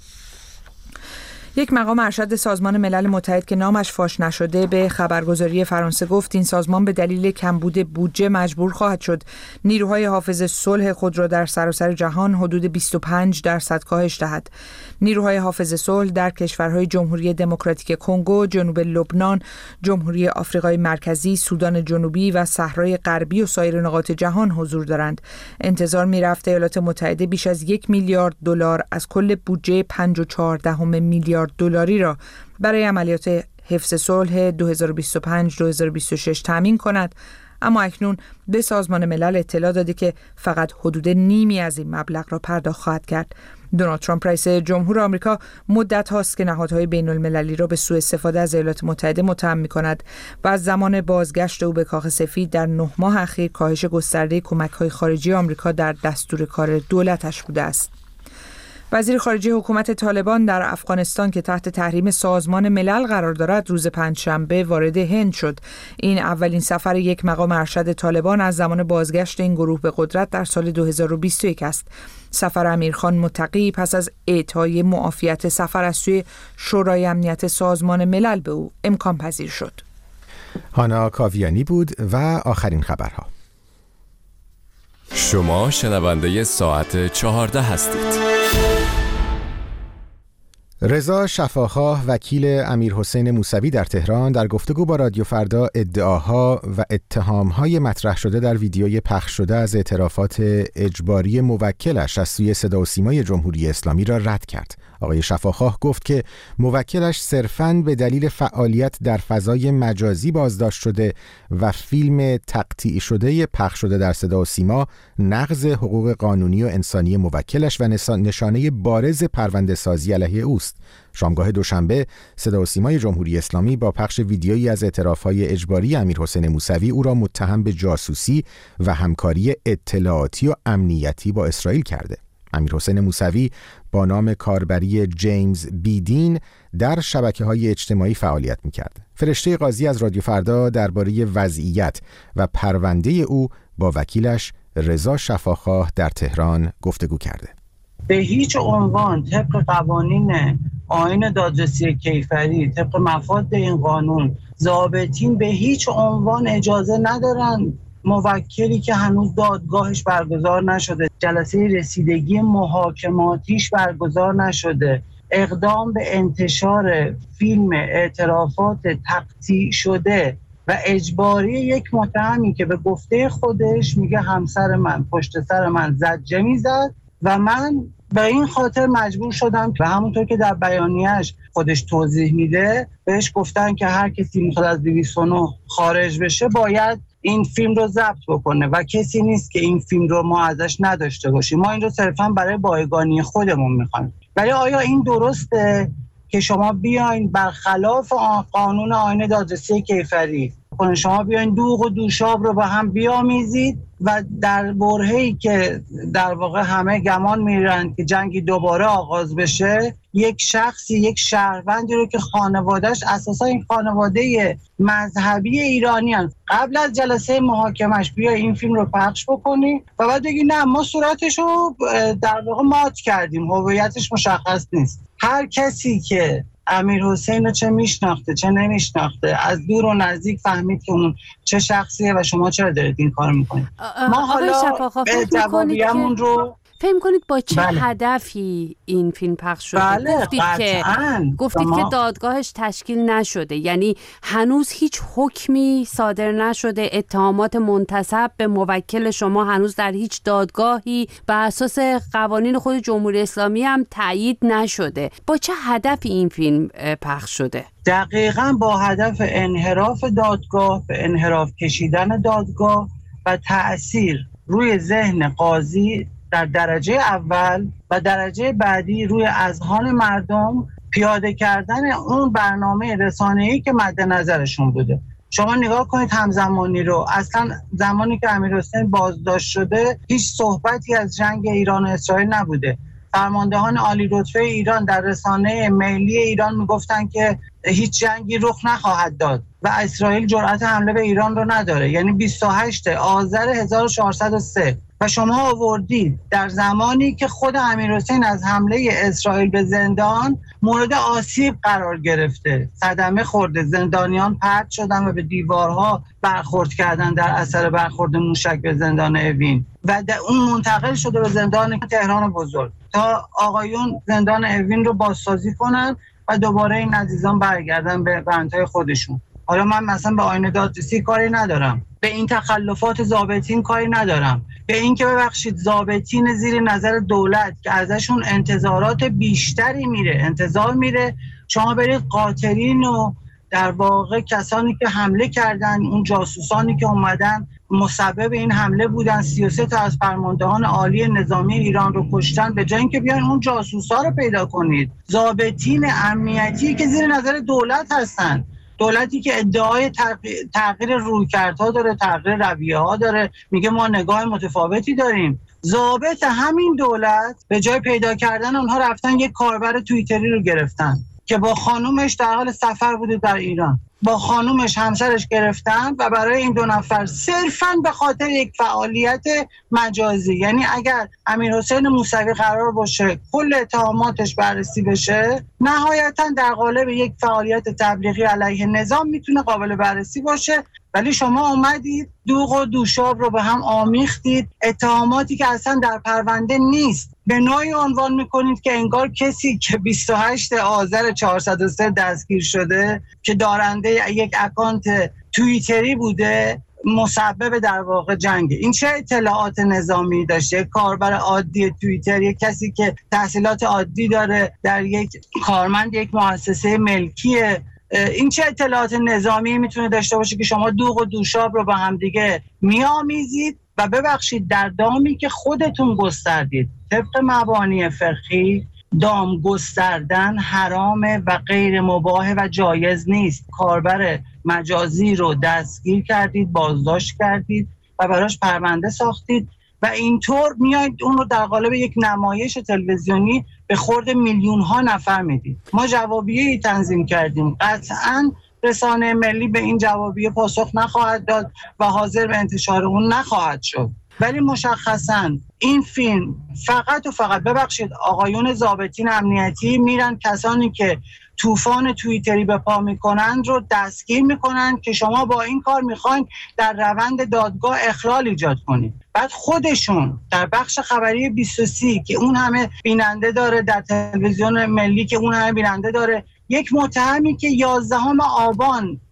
یک مقام ارشد سازمان ملل متحد که نامش فاش نشده به خبرگزاری فرانسه گفت این سازمان به دلیل کمبود بودجه مجبور خواهد شد نیروهای حافظ صلح خود را در سراسر جهان حدود 25% کاهش دهد. نیروهای حافظ صلح در کشورهای جمهوری دموکراتیک کنگو، جنوب لبنان، جمهوری آفریقای مرکزی، سودان جنوبی و صحرای غربی و سایر نقاط جهان حضور دارند. انتظار می‌رفت ایالات متحده بیش از 1 میلیارد دلار از کل بودجه 5.4 میلیارد دلاری را برای عملیات حفظ صلح 2025-2026 تامین کند، اما اکنون به سازمان ملل اطلاع داده که فقط حدود نیمی از این مبلغ را پرداخت خواهد کرد. دونالد ترامپ رئیس جمهور آمریکا مدت هاست که نهادهای بین المللی را به سوء استفاده از ایالات متحده متهم می‌کند و از زمان بازگشت او به کاخ سفید در 9 ماه اخیر کاهش گسترده کمک‌های خارجی آمریکا در دستور کار دولتش بوده است. وزیر خارجه حکومت طالبان در افغانستان که تحت تحریم سازمان ملل قرار دارد روز پنجشنبه وارد هند شد. این اولین سفر یک مقام ارشد طالبان از زمان بازگشت این گروه به قدرت در سال 2021 است. سفر امیرخان متقی پس از اعطای معافیت سفر از سوی شورای امنیت سازمان ملل به او امکان پذیر شد. هانا کاویانی بود و آخرین خبرها. شما شنونده ساعت 14 هستید. رضا شفاخواه، وکیل امیرحسین موسوی در تهران، در گفتگو با رادیو فردا ادعاها و اتهامهای مطرح شده در ویدیوی پخش شده از اعترافات اجباری موکلش از سوی صدا و سیمای جمهوری اسلامی را رد کرد. آقای شفاخواه گفت که موکلش صرفاً به دلیل فعالیت در فضای مجازی بازداشت شده و فیلم تقطیع شده پخش شده در صدا و سیما نقض حقوق قانونی و انسانی موکلش و نشانه بارز پرونده سازی علیه اوست. شامگاه دوشنبه صدا و سیمای جمهوری اسلامی با پخش ویدیویی از اعترافهای اجباری امیرحسین موسوی او را متهم به جاسوسی و همکاری اطلاعاتی و امنیتی با اسرائیل کرده. امیرحسین موسوی با نام کاربری جیمز بیدین در شبکه‌های اجتماعی فعالیت می‌کرد. فرشته قاضی از رادیو فردا درباره وضعیت و پرونده او با وکیلش رضا شفاخواه در تهران گفتگو کرده. به هیچ عنوان طبق قوانین آیین دادرسی کیفری، طبق مفاد این قانون، ضابطین به هیچ عنوان اجازه ندارند موکلی که هنوز دادگاهش برگزار نشده، جلسه رسیدگی محاکماتیش برگزار نشده، اقدام به انتشار فیلم اعترافات تقطیع شده و اجباری یک متهمی که به گفته خودش میگه همسر من پشت سر من زجه میزد و من به این خاطر مجبور شدم، و همونطور که در بیانیه‌اش خودش توضیح میده بهش گفتن که هر کسی میخواد از 209 خارج بشه باید این فیلم رو ضبط بکنه و کسی نیست که این فیلم رو ما ازش نداشته باشیم. ما این رو صرفا برای بایگانی خودمون میخوایم. ولی آیا این درسته که شما بیاین برخلاف قانون آیین دادرسی کیفری شما بیاین دوغ و دوشاب رو با هم بیامیزید و در برهه‌ای که در واقع همه گمان میرن که جنگی دوباره آغاز بشه، یک شخصی، یک شهروندی رو که خانواده‌اش اساسا این خانواده مذهبی ایرانیان، قبل از جلسه محاکمش بیا این فیلم رو پخش بکنی و بعد بگی نه ما صورتش رو در واقع مات کردیم، هویتش مشخص نیست. هر کسی که امیرحسین رو چه میشناخته چه نمیشناخته، از دور و نزدیک فهمید که اون چه شخصیه و شما چرا دارید این کار میکنید. ما حالا جوابیمون رو فهم کنید با چه هدفی این فیلم پخش شده؟ بله، گفتید که دادگاهش تشکیل نشده، یعنی هنوز هیچ حکمی صادر نشده، اتهامات منتسب به موکل شما هنوز در هیچ دادگاهی بر اساس قوانین خود جمهوری اسلامی هم تایید نشده. با چه هدفی این فیلم پخش شده؟ دقیقاً با هدف انحراف دادگاه، به انحراف کشیدن دادگاه و تأثیر روی ذهن قاضی در درجه اول و درجه بعدی روی اذهان مردم، پیاده کردن اون برنامه رسانه‌ای که مد نظرشون بوده. شما نگاه کنید همزمانی رو، اصلا زمانی که امیرحسین بازداشت شده هیچ صحبتی از جنگ ایران و اسرائیل نبوده. فرماندهان عالی رتبه ایران در رسانه ملی ایران میگفتن که هیچ جنگی رخ نخواهد داد و اسرائیل جرأت حمله به ایران رو نداره، یعنی 28 آذر 1403 و شما آوردید در زمانی که خود امیرحسین از حمله اسرائیل به زندان مورد آسیب قرار گرفته، صدمه خورده، زندانیان پرت شدن و به دیوارها برخورد کردن در اثر برخورد موشک به زندان اوین و اون منتقل شده به زندان تهران بزرگ تا آقایون زندان اوین رو بازسازی کنن و دوباره این عزیزان برگردن به بندهای خودشون. حالا من مثلا به آیین دادرسی کاری ندارم، به این تخلفات ضابطین کاری ندارم، به این که ببخشید ضابطین زیر نظر دولت که ازشون انتظارات بیشتری انتظار میره، شما برید قاتلین و در واقع کسانی که حمله کردن، اون جاسوسانی که اومدن مسبب این حمله بودن، 33 تا از فرماندهان عالی نظامی ایران رو کشتن، به جای اینکه بیاین اون جاسوسا رو پیدا کنید، ضابطین امنیتی که زیر نظر دولت هستن، دولتی که ادعای تغییر رویکردها داره، تغییر رویه‌ها داره، میگه ما نگاه متفاوتی داریم. ضابط همین دولت به جای پیدا کردن اونها رفتن یک کاربر توییتری رو گرفتن که با خانومش در حال سفر بوده در ایران، با خانومش همسرش گرفتن و برای این دو نفر صرفاً به خاطر یک فعالیت مجازی، یعنی اگر امیرحسین موسوی قرار باشه کل اتهاماتش بررسی بشه، نهایتاً در قالب یک فعالیت تبلیغی علیه نظام میتونه قابل بررسی باشه، ولی شما اومدید دوغ و دوشاب رو به هم آمیختید، اتهاماتی که اصلا در پرونده نیست به نوعی عنوان میکنید که انگار کسی که 28 آذر 403 دستگیر شده که دارنده یک اکانت توییتری بوده مسبب در واقع جنگ. این چه اطلاعات نظامی داشته؟ کاربر عادی توییتر، یک کسی که تحصیلات عادی داره، در یک کارمند یک مؤسسه ملکیه، این چه اطلاعات نظامی میتونه داشته باشه که شما دوغ و دوشاب رو با هم دیگه میآمیزید و ببخشید در دامی که خودتون گستردید. طبق مبانی فقهی دام گستردن حرامه و غیر مباح و جایز نیست. کاربر مجازی رو دستگیر کردید، بازداشت کردید و براش پرونده ساختید و اینطور میایید اون رو در قالب یک نمایش تلویزیونی به خورد میلیون ها نفر میدید. ما جوابیه‌ای تنظیم کردیم، قطعاً رسانه ملی به این جوابیه پاسخ نخواهد داد و حاضر به انتشار اون نخواهد شد، ولی مشخصاً این فیلم فقط و فقط، ببخشید، آقایون ضابطین امنیتی میرن کسانی که طوفان توییتری به پا میکنن رو دستگیر میکنن که شما با این کار میخواین در روند دادگاه اخلال ایجاد کنید. بعد خودشون در بخش خبری 23 که اون همه بیننده داره، در تلویزیون ملی که اون همه بیننده داره، یک متهمی که 11 آبان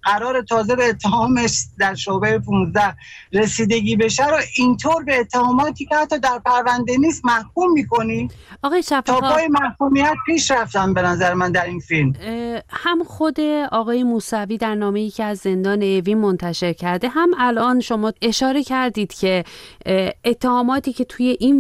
قرار تازه به اتهامش در شعبه 15 رسیدگی بشه رو اینطور به اتهاماتی که حتی در پرونده نیست محکوم میکنی؟ آقای شفاخا، تا پای محکومیت پیش رفتن به نظر من در این فیلم. هم خود آقای موسوی در نامه‌ای که از زندان اوین منتشر کرده، هم الان شما اشاره کردید که اتهاماتی که توی این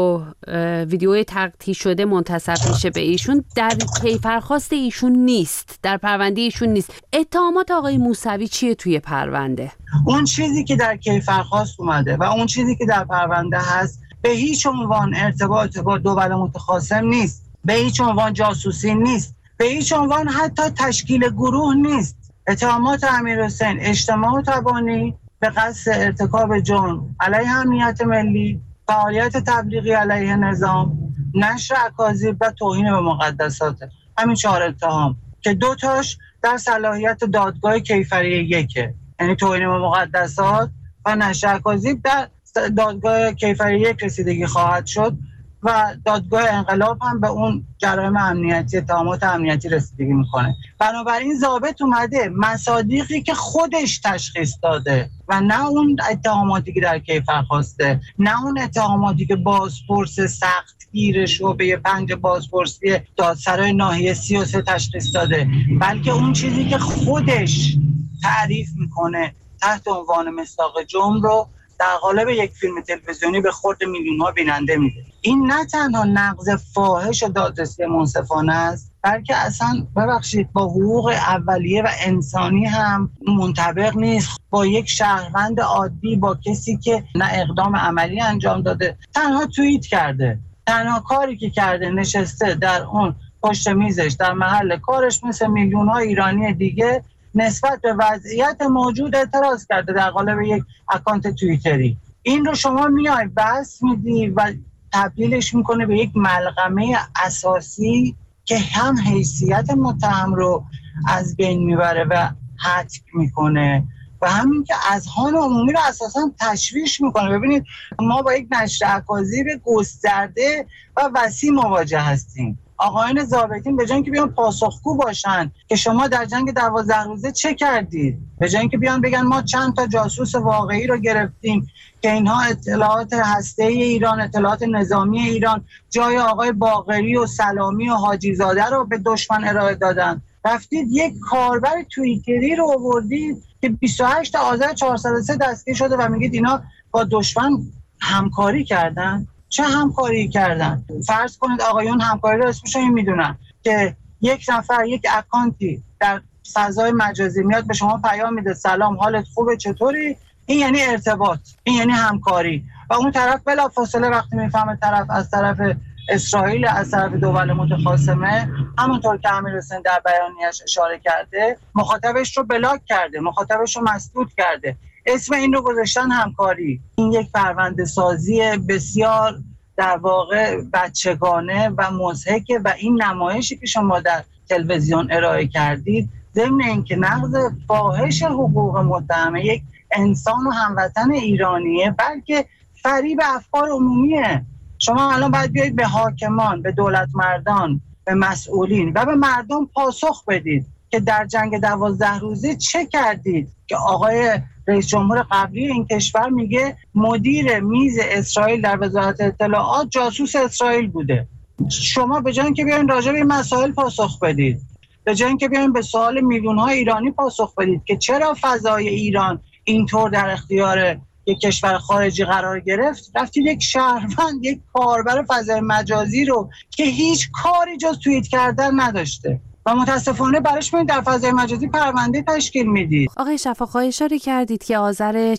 ویدیو تقطیع شده منتسب میشه به ایشون در کیفرخواست ایشون نیست، در پرونده ایشون نیست. اتهامات آقای موسوی چیه توی پرونده؟ اون چیزی که در کیفرخواست اومده و اون چیزی که در پرونده هست به هیچ عنوان ارتباط با دول متخاصم نیست، به هیچ عنوان جاسوسی نیست، به هیچ عنوان حتی تشکیل گروه نیست. اتهامات امیرحسین اجتماع تبانی به قصد ارتکاب جرم علیه امنیت ملی، فعالیت تبلیغی علیه نظام، نشر اکاذیب و توهین به مقدسات. همین 4 اتهام که 2 تاش در صلاحیت دادگاه کیفری 1، یعنی توهین به مقدسات و نشر اکاذیب در دادگاه کیفری 1 رسیدگی خواهد شد و دادگاه انقلاب هم به اون جرایم امنیتی، اتهامات امنیتی رسیدگی میکنه. بنابراین ضابط اومده مصادیقی که خودش تشخیص داده و نه اون اتهاماتی که در کیفرخواسته، نه اون اتهاماتی که بازپرس سختگیر شعبه 5 بازپرسی دادسرای ناحیه 33 تشخیص داده، بلکه اون چیزی که خودش تعریف میکنه تحت عنوان مصداق جرم رو در قالب یک فیلم تلویزیونی به خورد میلیون‌ها بیننده میده. این نه تنها نقض فاحش دادرسی منصفانه است، بلکه اصلا ببخشید با حقوق اولیه و انسانی هم منطبق نیست. با یک شهروند عادی، با کسی که نه اقدام عملی انجام داده، تنها توییت کرده، تنها کاری که کرده نشسته در اون پشت میزش در محل کارش مثل میلیون‌ها ایرانی دیگه نسبت به وضعیت موجود اعتراض کرده در قالب یک اکانت توییتری. این رو شما میای بس میدی و تبدیلش میکنه به یک ملغمه اساسی که هم حیثیت متهم رو از بین میبره و حتک میکنه و همین که اذهان عمومی رو اساسا تشویش میکنه. ببینید ما با یک نشر اکاذیب گسترده و وسیع مواجه هستیم. آقایان ضابطین به جای اینکه بیان پاسخگو باشن که شما در جنگ 12 روزه چه کردید، به جای اینکه بیان بگن ما چند تا جاسوس واقعی رو گرفتیم که اینها اطلاعات هسته‌ای ایران، اطلاعات نظامی ایران جای آقای باقری و سلامی و حاجی زاده رو به دشمن ارائه دادن، رفتید یک کاربر توییتری رو آوردید که 28 آذر 403 دستگیر شده و میگید اینا با دشمن همکاری کردن. چه همکاری کردن؟ فرض کنید آقایون همکاری رو اسمشون میدونن که یک نفر یک اکانتی در فضای مجازی میاد به شما پیام میده سلام حالت خوبه چطوری؟ این یعنی ارتباط، این یعنی همکاری. و اون طرف بلافاصله وقتی میفهمه طرف از طرف اسرائیل، از طرف دول متخاصمه، همونطور که امیرحسین در بیانیه‌اش اشاره کرده، مخاطبش رو بلاک کرده، مخاطبش رو مسدود کرده. اسم این رو گذاشتن همکاری. این یک پرونده سازی بسیار در واقع بچگانه و مضحکه و این نمایشی که شما در تلویزیون ارائه کردید ضمن اینکه نقض فاحش حقوق متهم یک انسان و هموطن ایرانیه، بلکه فریب افکار عمومیه. شما الان باید بیایید به حاکمان، به دولت مردان، به مسئولین و به مردم پاسخ بدید که در جنگ 12 روزه چه کردید که آقای رئیس جمهور قبلی این کشور میگه مدیر میز اسرائیل در وزارت اطلاعات جاسوس اسرائیل بوده. شما به جای اینکه بیاین راجع به این مسائل پاسخ بدید، به جای اینکه بیاین به سوال میلیون‌ها ایرانی پاسخ بدید که چرا فضای ایران اینطور در اختیار یک کشور خارجی قرار گرفت، رفتید یک شهروند، یک کاربر فضای مجازی رو که هیچ کاری جز توییت کردن نداشته و متاسفانه براش می‌بینید در فضای مجازی پرونده تشکیل میدید. آقای شفاخا اشاره کردید که آذر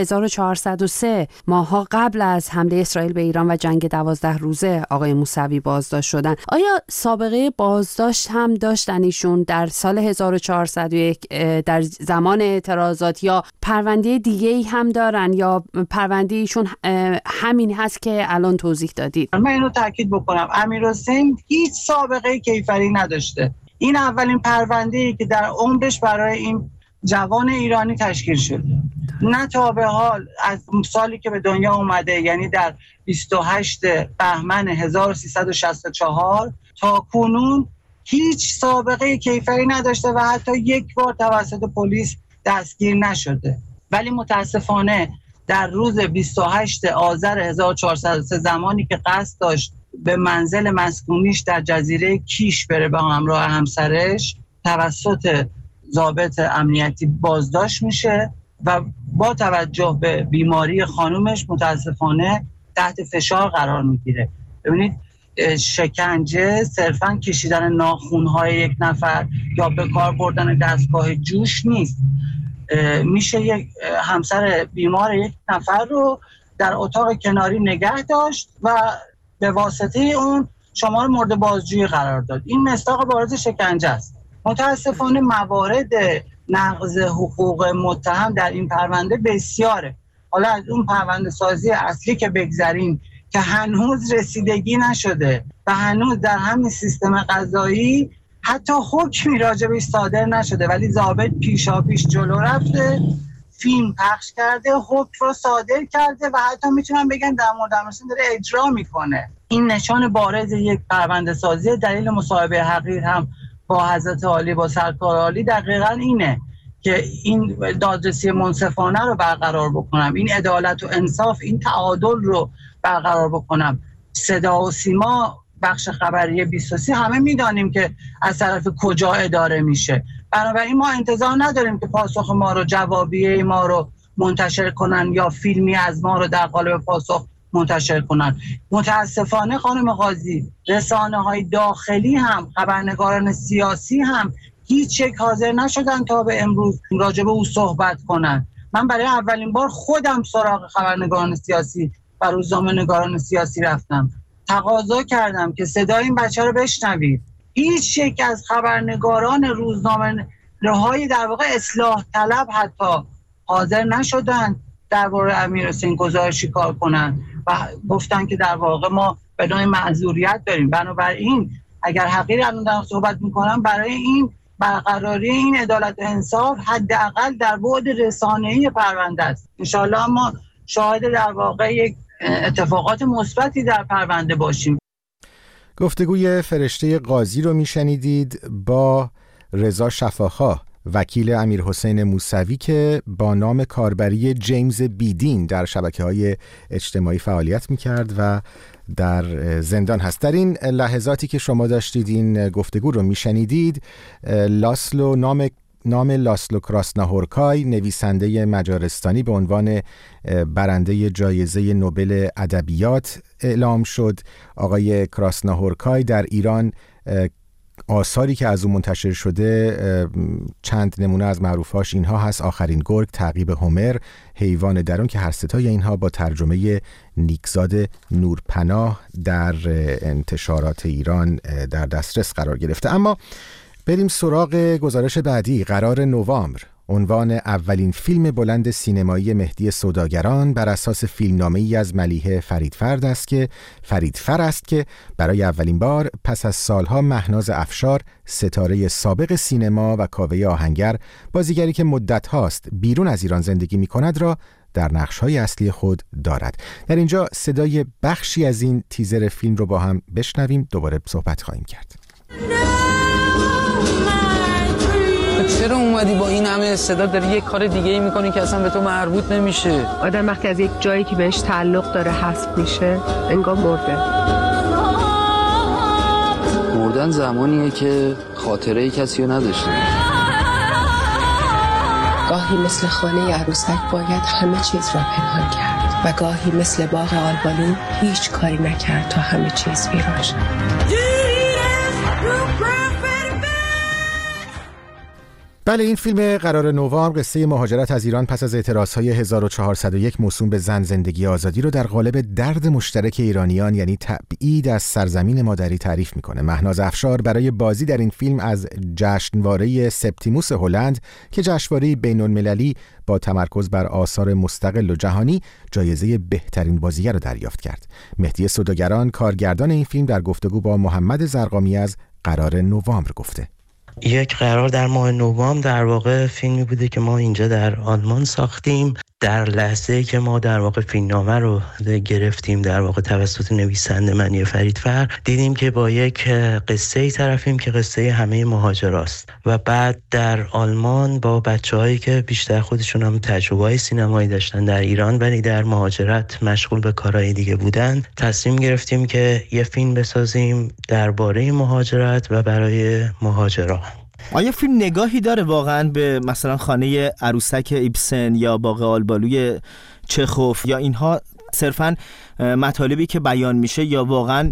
1403 ماه‌ها قبل از حمله اسرائیل به ایران و جنگ 12 روزه آقای موسوی بازداشت شدن. آیا سابقه بازداشت هم داشتن ایشون در سال 1401 در زمان اعتراضات یا پرونده دیگه‌ای هم دارن یا پرونده ایشون همین هست که الان توضیح دادید؟ من اینو تاکید بکنم، امیرحسین هیچ سابقه کیفری نداشته. این اولین پرونده‌ای که در عمرش برای این جوان ایرانی تشکیل شده. نه تا به حال از سالی که به دنیا اومده، یعنی در 28 بهمن 1364 تا کنون هیچ سابقه کیفری نداشته و حتی یک بار توسط پلیس دستگیر نشده. ولی متاسفانه در روز 28 آذر 1403 زمانی که قصد داشت به منزل مسکونیش در جزیره کیش بره به همراه همسرش، توسط ضابط امنیتی بازداشت میشه و با توجه به بیماری خانومش متاسفانه تحت فشار قرار میگیره. ببینید شکنجه صرفاً کشیدن ناخونهای یک نفر یا به کار بردن دستگاه جوش نیست. میشه یک همسر بیمار یک نفر رو در اتاق کناری نگه داشت و به واسطه اون شما رو مورد بازجویی قرار داد. این مصداق بارز شکنجه است. متاسفانه موارد نقض حقوق متهم در این پرونده بسیاره. حالا از اون پرونده سازی اصلی که بگذریم که هنوز رسیدگی نشده و هنوز در همین سیستم قضایی حتی حکمی راجبش صادر نشده، ولی ضابط پیشاپیش جلو رفته، فیلم پخش کرده، حکم رو صادر کرده و حتی میتونم بگم در مورد امرشون داره اجرا میکنه. این نشان بارز یک پرونده سازی. دلیل مصاحبه حقیر هم با حضرت عالی، با سرکار عالی دقیقاً اینه که این دادرسی منصفانه رو برقرار بکنم، این عدالت و انصاف، این تعادل رو برقرار بکنم. صدا و سیما بخش خبری 23 همه میدانیم که از طرف کجا اداره میشه. بنابراین ما انتظار نداریم که پاسخ ما رو، جوابیه ما رو منتشر کنن یا فیلمی از ما رو در قالب پاسخ منتشر کنن. متاسفانه خانم قاضی، رسانه‌های داخلی هم، خبرنگاران سیاسی هم هیچ یک حاضر نشدن تا به امروز راجع به او صحبت کنن. من برای اولین بار خودم سراغ خبرنگاران سیاسی و روزنامه‌نگاران سیاسی رفتم. تقاضا کردم که صدای این بچه رو بشنوید. هیچ یک از خبرنگاران روزنامه‌های در واقع اصلاح طلب حتی حاضر نشدن درباره امیرحسین گزارشی کار کنن و گفتن که در واقع ما به نوعی معذوریت داریم. بنابراین اگر حقیر الان دارم صحبت میکنم برای این برقراری این عدالت و انصاف حداقل در بعد رسانه‌ای پرونده است. انشالله ما شاهد در واقع یک اتفاقات مثبتی در پرونده باشیم. گفتگوی فرشته قاضی رو میشنیدید با رضا شفاخواه، وکیل امیرحسین موسوی که با نام کاربری جیمز بیدین در شبکه‌های اجتماعی فعالیت میکرد و در زندان هست. در این لحظاتی که شما داشتید این گفتگو رو میشنیدید، نام لاسلو کراسناهورکای، نویسنده مجارستانی، به عنوان برنده جایزه نوبل ادبیات اعلام شد. آقای کراسناهورکای در ایران آثاری که از او منتشر شده، چند نمونه از معروفاش اینها هست: آخرین گرگ، تعقیب هومر، حیوان درون، که هر ستای اینها با ترجمه نیکزاد نورپناه در انتشارات ایران در دسترس قرار گرفته. اما بریم سراغ گزارش بعدی. قرار نوامبر عنوان اولین فیلم بلند سینمایی مهدی سوداگران بر اساس فیلمنامه‌ای از ملیحه فریدفر است که برای اولین بار پس از سالها مهناز افشار، ستاره سابق سینما و کاوه آهنگر، بازیگری که مدت هاست بیرون از ایران زندگی می‌کند، را در نقش‌های اصلی خود دارد. در اینجا صدای بخشی از این تیزر فیلم رو با هم بشنویم، دوباره صحبت خواهیم کرد. چرا اومدی با این همه استعداد داری یک کار دیگه ای میکنی که اصلا به تو مربوط نمیشه؟ آدم وقتی از یک جایی که بهش تعلق داره حذف میشه انگار مرده. مردن زمانیه که خاطره کسی رو نداشته. گاهی مثل خانه عروسک باید همه چیز را پنهان کرد و گاهی مثل باغ آلبالو هیچ کاری نکرد تا همه چیز ویران شد. بله، این فیلم قرار نوامبر قصه مهاجرت از ایران پس از اعتراضهای 1401 موسوم به زن، زندگی، آزادی رو در قالب درد مشترک ایرانیان، یعنی تبعید از سرزمین مادری، تعریف میکنه. مهناز افشار برای بازی در این فیلم از جشنواره سپتیموس هلند که جشنواره بین‌المللی با تمرکز بر آثار مستقل و جهانی، جایزه بهترین بازیگر رو دریافت کرد. مهدی سوداگران، کارگردان این فیلم، در گفتگو با محمد زرقامی از قرار نوامبر گفته: یک قرار در ماه نوامبر در واقع فیلمی بوده که ما اینجا در آلمان ساختیم در لحظه که ما در واقع فیلمنامه رو گرفتیم در واقع توسط نویسنده منی فریدفر، دیدیم که با یک قصه طرفیم که قصه همه مهاجراست و بعد در آلمان با بچه‌هایی که بیشتر خودشون هم تجربه‌های سینمایی داشتن در ایران ولی در مهاجرت مشغول به کارهای دیگه بودن، تصمیم گرفتیم که یه فیلم بسازیم درباره مهاجرت و برای مهاجرا. آیا فیلم نگاهی داره واقعا به مثلا خانه عروسک ایبسن یا باغ آلبالوی چخوف یا اینها صرفاً مطالبی که بیان میشه، یا واقعا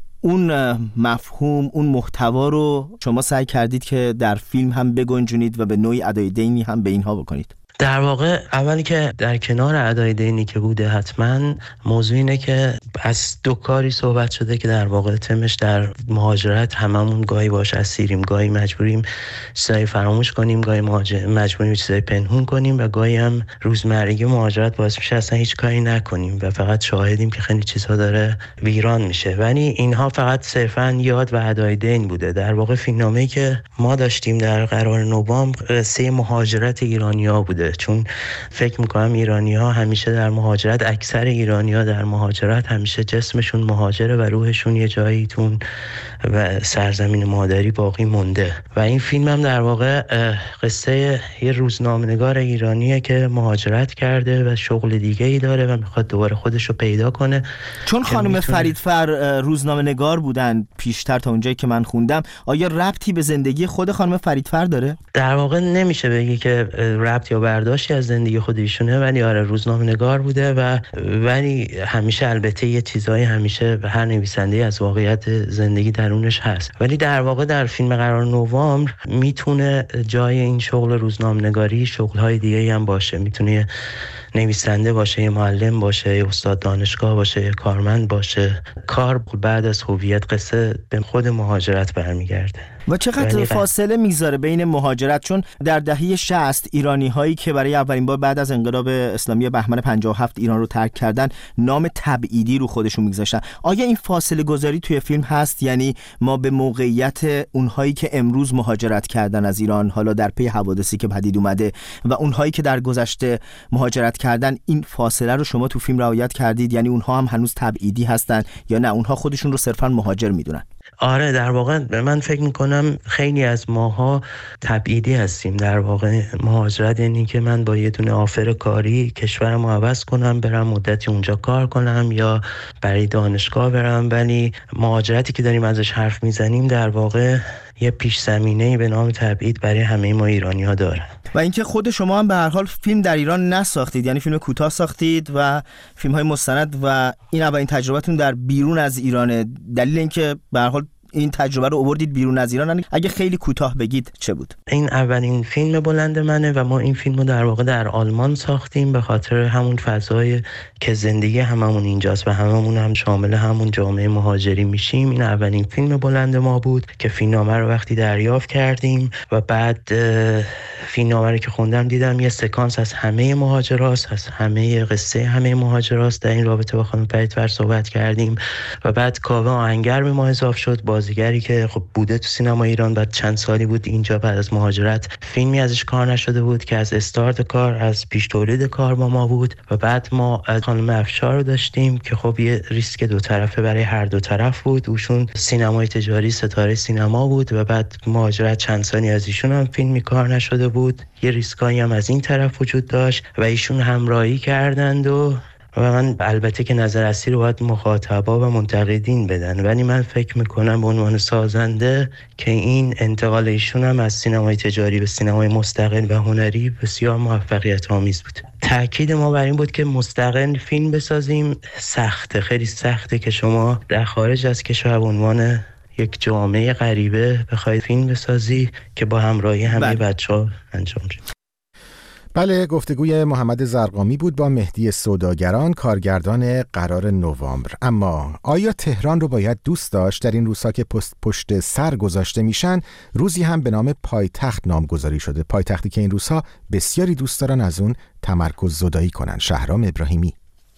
اون مفهوم، اون محتوا رو شما سعی کردید که در فیلم هم بگنجونید و به نوعی ادای دینی هم به اینها بکنید؟ در واقع اولی که در کنار ادای دینی که بوده، حتما موضوع اینه که از دو کاری صحبت شده که در واقع تمش در مهاجرت هممون گاهی باش اسیریم، گاهی مجبوریم چیزایی فراموش کنیم، گاهی مجبوریم چیزایی پنهون کنیم و گاهی هم روزمرگی مهاجرت باعث میشه اصلا هیچ کاری نکنیم و فقط شاهدیم که خیلی چیزها داره ویران میشه. ولی اینها فقط صرفا یاد و ادای دین بوده. در واقع فیلمنامه‌ای که ما داشتیم در قرار نوامبر قصه مهاجرت ایرانی‌ها بوده، چون فکر میکنم ایرانی‌ها همیشه در مهاجرت، اکثر ایرانی‌ها در مهاجرت همیشه جسمشون مهاجره و روحشون یه جایی تون و سرزمین مادری باقی مونده. و این فیلم هم در واقع قصه یه روزنامه‌نگار ایرانیه که مهاجرت کرده و شغل دیگه‌ای داره و میخواد دوباره خودش رو پیدا کنه. چون خانم فریدفر روزنامه‌نگار بودن پیشتر تا اونجایی که من خوندم، آیا ربطی به زندگی خود خانم فریدفر داره؟ در واقع نمیشه بگی که ربط یا برداشتی از زندگی خود ایشونه، ولی آره روزنامه‌نگار بوده و ولی همیشه البته یه چیزایی همیشه به هر نویسنده از واقعیت زندگی درونش هست. ولی در واقع در فیلم قرار نوامبر میتونه جای این شغل روزنامه‌نگاری شغل‌های دیگه‌ای هم باشه. میتونه نویسنده باشه، یه معلم باشه، یه استاد دانشگاه باشه، یه کارمند باشه. کار بعد از هویت قصه به خود مهاجرت برمیگرده. و چقدر فاصله میگذاره بین مهاجرت؟ چون در دهه 60 ایرانی هایی که برای اولین بار بعد از انقلاب اسلامی بهمن 57 ایران رو ترک کردن نام تبعیدی رو خودشون میگذاشتن. آیا این فاصله گذاری توی فیلم هست؟ یعنی ما به موقعیت اونهایی که امروز مهاجرت کردن از ایران، حالا در پی حوادثی که پدید اومده، و اونهایی که در گذشته مهاجرت کردن، این فاصله رو شما تو فیلم رعایت کردید؟ یعنی اونها هم هنوز تبعیدی هستن یا نه اونها خودشون رو صرفاً مهاجر میدونن؟ آره در واقع من فکر میکنم خیلی از ماها تبعیدی هستیم. در واقع مهاجرت یعنی که من با یه دونه آفر کاری کشورمو عوض کنم، برم مدتی اونجا کار کنم یا برای دانشگاه برم. ولی مهاجرتی که داریم ازش حرف میزنیم در واقع یه پیش زمینه‌ای به نام تبعید برای همه ما ایرانی‌ها داره. و اینکه خود شما هم به هر حال فیلم در ایران نساختید، یعنی فیلم کوتاه ساختید و فیلم‌های مستند و این اولین تجربتون در بیرون از ایرانه. دلیل اینکه به هر حال این تجربه رو آوردید بیرون از ایران، اگه خیلی کوتاه بگید چه بود؟ این اولین فیلم بلند منه و ما این فیلم رو در واقع در آلمان ساختیم به خاطر همون فضای که زندگی هممون اینجاست و هممون هم شامل همون جامعه مهاجری میشیم. این اولین فیلم بلند ما بود که فیلمنامه رو وقتی دریافت کردیم و بعد فیلمنامه رو که خوندم دیدم یه سکانس از همه مهاجراست، از همه قصه همه مهاجراست. در این رابطه با خانم فریدفر صحبت کردیم و بعد کاوه آهنگر به ما اضافه شد، بازیگری که خب بوده تو سینما ایران، بعد چند سالی بود اینجا بعد از مهاجرت فیلمی ازش کار نشده بود که از استارت کار، از پیش تولید کار با ما بود. و بعد ما از خانم افشار رو داشتیم که خب یه ریسک دو طرفه برای هر دو طرف بود. اوشون سینمای تجاری، ستاره سینما بود و بعد مهاجرت چند سالی از ایشون هم فیلمی کار نشده بود. یه ریسکایی هم از این طرف وجود داشت و ایشون همراهی کردند و من البته که نظر اصلی رو باید مخاطبا و منتقدین بدن، ولی من فکر میکنم به عنوان سازنده که این انتقال ایشون هم از سینمای تجاری به سینمای مستقل و هنری بسیار موفقیت آمیز بود. تأکید ما بر این بود که مستقل فیلم بسازیم سخته، خیلی سخته که شما در خارج از کشور به عنوان یک جامعه غریبه بخواید فیلم بسازی که با همراهی همه بچه‌ها انجام شه. بله، گفتگوی محمد زرقامی بود با مهدی سوداگران، کارگردان قرار نوامبر. اما آیا تهران رو باید دوست داشت؟ در این روزها که پشت سر گذاشته میشن، روزی هم به نام پایتخت نامگذاری شده، پایتختی که این روزها بسیاری دوست دارن از اون تمرکز زدایی کنن. شهرام ابراهیمی.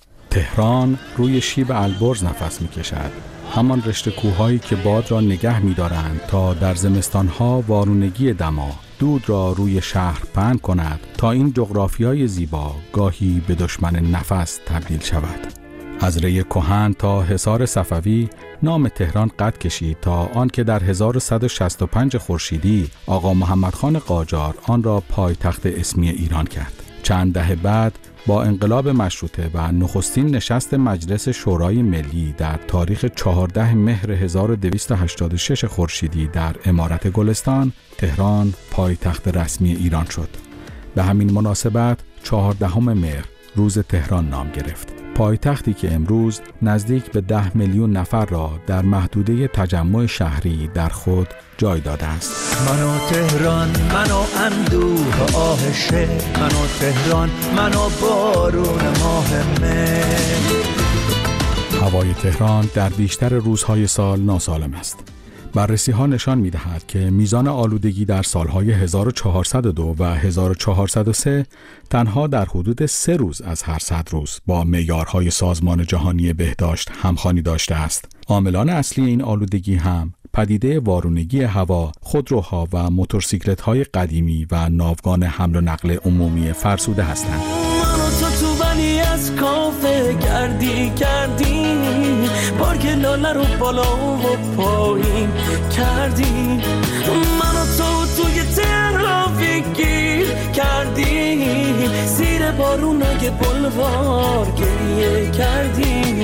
تهران روی شیب البرز نفس میکشد، همان رشته کوههایی که باد را نگه می‌دارند تا در زمستان‌ها وارونگی دما دود را روی شهر پهن کند تا این جغرافیای زیبا گاهی به دشمن نفس تبدیل شود. از ری کهن تا حصار صفوی نام تهران قد کشید تا آنکه در 1165 خورشیدی آقا محمد خان قاجار آن را پایتخت اسمی ایران کرد. چند دهه بعد با انقلاب مشروطه و نخستین نشست مجلس شورای ملی در تاریخ 14 مهر 1286 خورشیدی در امارت گلستان، تهران پایتخت رسمی ایران شد. به همین مناسبت 14 مهر روز تهران نام گرفت. پایتختی که امروز نزدیک به 10 میلیون نفر را در محدوده تجمع شهری در خود جای داده است. من و تهران، من و اندوه آه شهر، من و تهران، من و بارون ماه مه. هوای تهران در بیشتر روزهای سال ناسالم است. بررسی ها نشان می دهد که میزان آلودگی در سالهای 1402 و 1403 تنها در حدود 3 روز از هر 100 روز با معیارهای سازمان جهانی بهداشت همخوانی داشته است. عاملان اصلی این آلودگی هم پدیده وارونگی هوا، خودروها و موتورسیکلت‌های قدیمی و ناوگان حمل و نقل عمومی فرسوده هستند. ولی از کافه کردی پارک لاله رو بالا و پایین کردی، من و توی ترافیک گیر کردی، زیر بارون اگه بلوار گریه کردی.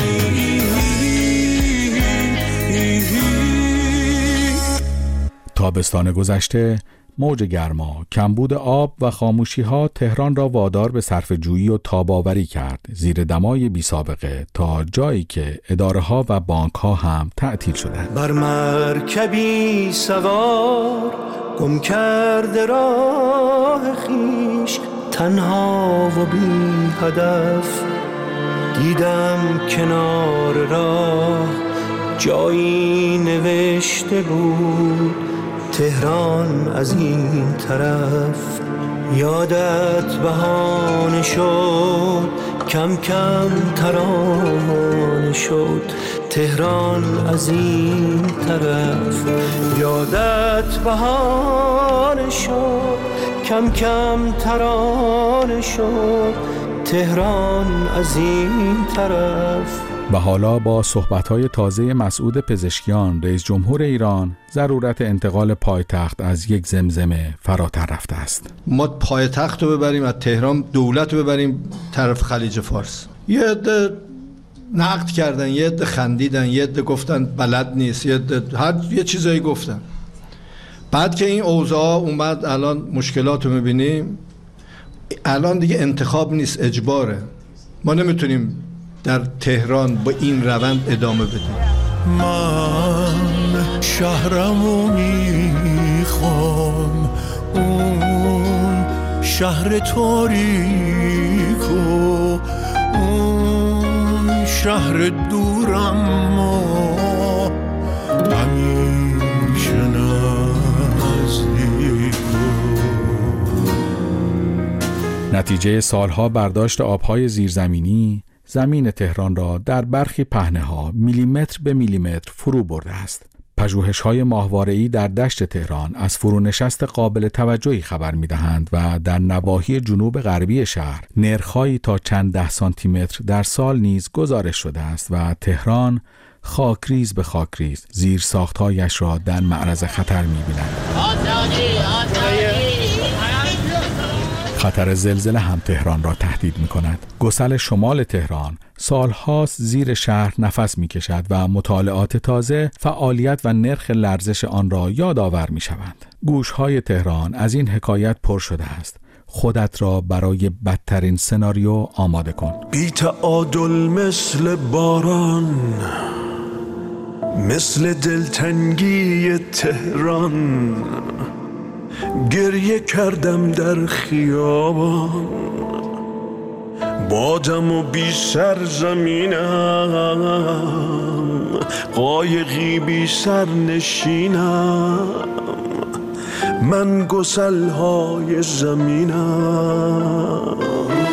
تابستان گذشته موج گرما، کمبود آب و خاموشی‌ها تهران را وادار به صرفه‌جویی و تاب‌آوری کرد زیر دمای بی‌سابقه تا جایی که اداره‌ها و بانک‌ها هم تعطیل شدند. بر مرکبی سوار گم کرده راه خویش، تنها و بی هدف دیدم کنار راه جایی نوشته بود تهران از این طرف. یادت بهانه شد کم کم ترانه شد تهران از این طرف. یادت بهانه شد کم کم ترانه شد تهران از این طرف. و حالا با صحبت‌های تازه مسعود پزشکیان رئیس جمهور ایران ضرورت انتقال پایتخت از یک زمزمه فراتر رفته است. ما پایتخت رو ببریم از تهران، دولت رو ببریم طرف خلیج فارس. یه عده نقد کردن، یه عده خندیدن، یه عده گفتن بلد نیست، یه عده یه چیزایی گفتن. بعد که این اوضاع اومد الان مشکلات رو می‌بینیم، الان دیگه انتخاب نیست، اجباره. ما نمیتونیم در تهران با این روند ادامه بدیم. من شهرمو میخوام، اون شهر تاریک و اون شهر دورم و همیشه نزدیک. نتیجه سالها برداشت آبهای زیرزمینی زمین تهران را در برخی پهنه‌ها میلیمتر به میلیمتر فرو برده است. پژوهش‌های ماهواره‌ای در دشت تهران از فرونشست قابل توجهی خبر می‌دهند و در نواحی جنوب غربی شهر نرخ‌هایی تا چند ده سانتیمتر در سال نیز گزارش شده است و تهران خاکریز به خاکریز زیر ساخت‌هایش را در معرض خطر می‌بیند. خطر زلزله هم تهران را تهدید می‌کند. گسل شمال تهران سالهاست زیر شهر نفس می‌کشد و مطالعات تازه فعالیت و نرخ لرزش آن را یادآور می‌شوند. گوش‌های تهران از این حکایت پر شده است. خودت را برای بدترین سناریو آماده کن. بی تعادل مثل باران، مثل دلتنگی تهران، گریه کردم در خیابان، بادم و بی سرزمینم، قایقی بی سرنشینم، من گسل‌های زمینم.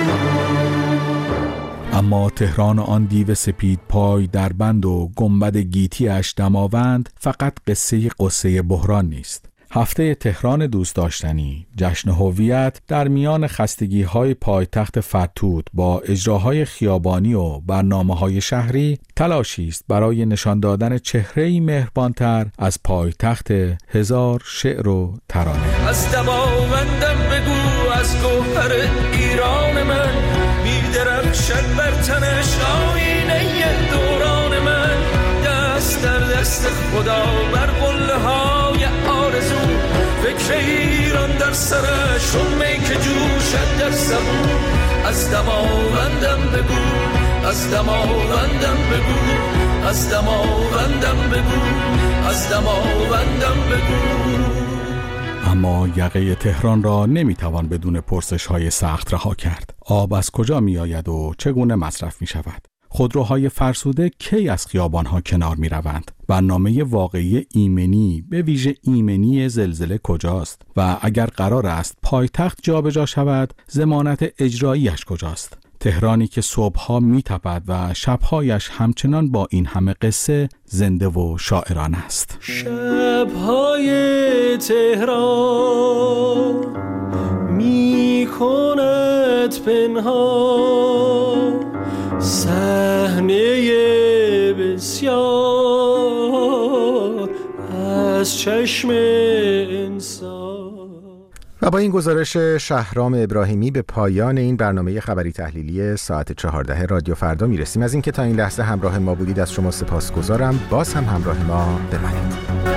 اما تهران آن دیو سپید پای در بند و گنبد گیتیش دماوند فقط قصه بحران نیست. هفته تهران دوست داشتنی، جشن هویت در میان خستگی‌های پایتخت فتوت با اجراهای خیابانی و برنامه‌های شهری، تلاشی است برای نشان دادن چهره‌ای مهربان‌تر از پایتخت هزار شعر و ترانه. از دماوندم بگو از گوهر ایران من، می‌درخشد بر تنش آینه دوران من، دست در دست خدا بر قله‌های آرزو، فکر ایران در سرش می که جوشد در زبون. از دماوندم بگو، از دماوندم بگو، از دماوندم بگو، از دماوندم بگو. اما یقه تهران را نمیتوان بدون پرسش‌های سخت رها کرد. آب از کجا میآید و چگونه مصرف میشود؟ خودروهای فرسوده کی از خیابان‌ها کنار می‌روند؟ برنامه واقعی ایمنی، به ویژه ایمنی زلزله کجاست؟ و اگر قرار است پایتخت جابجا شود، ضمانت اجراییش کجاست؟ تهرانی که صبح‌ها می‌تپد و شب‌هایش همچنان با این همه قصه زنده و شاعرانه است. شب‌های تهران می‌کند پنهان، صحنه بسیار از چشم انسان. و با این گزارش شهرام ابراهیمی به پایان این برنامه خبری تحلیلی ساعت 14 رادیو فردا میرسیم. از اینکه تا این لحظه همراه ما بودید از شما سپاسگزارم. باز هم همراه ما بمانید.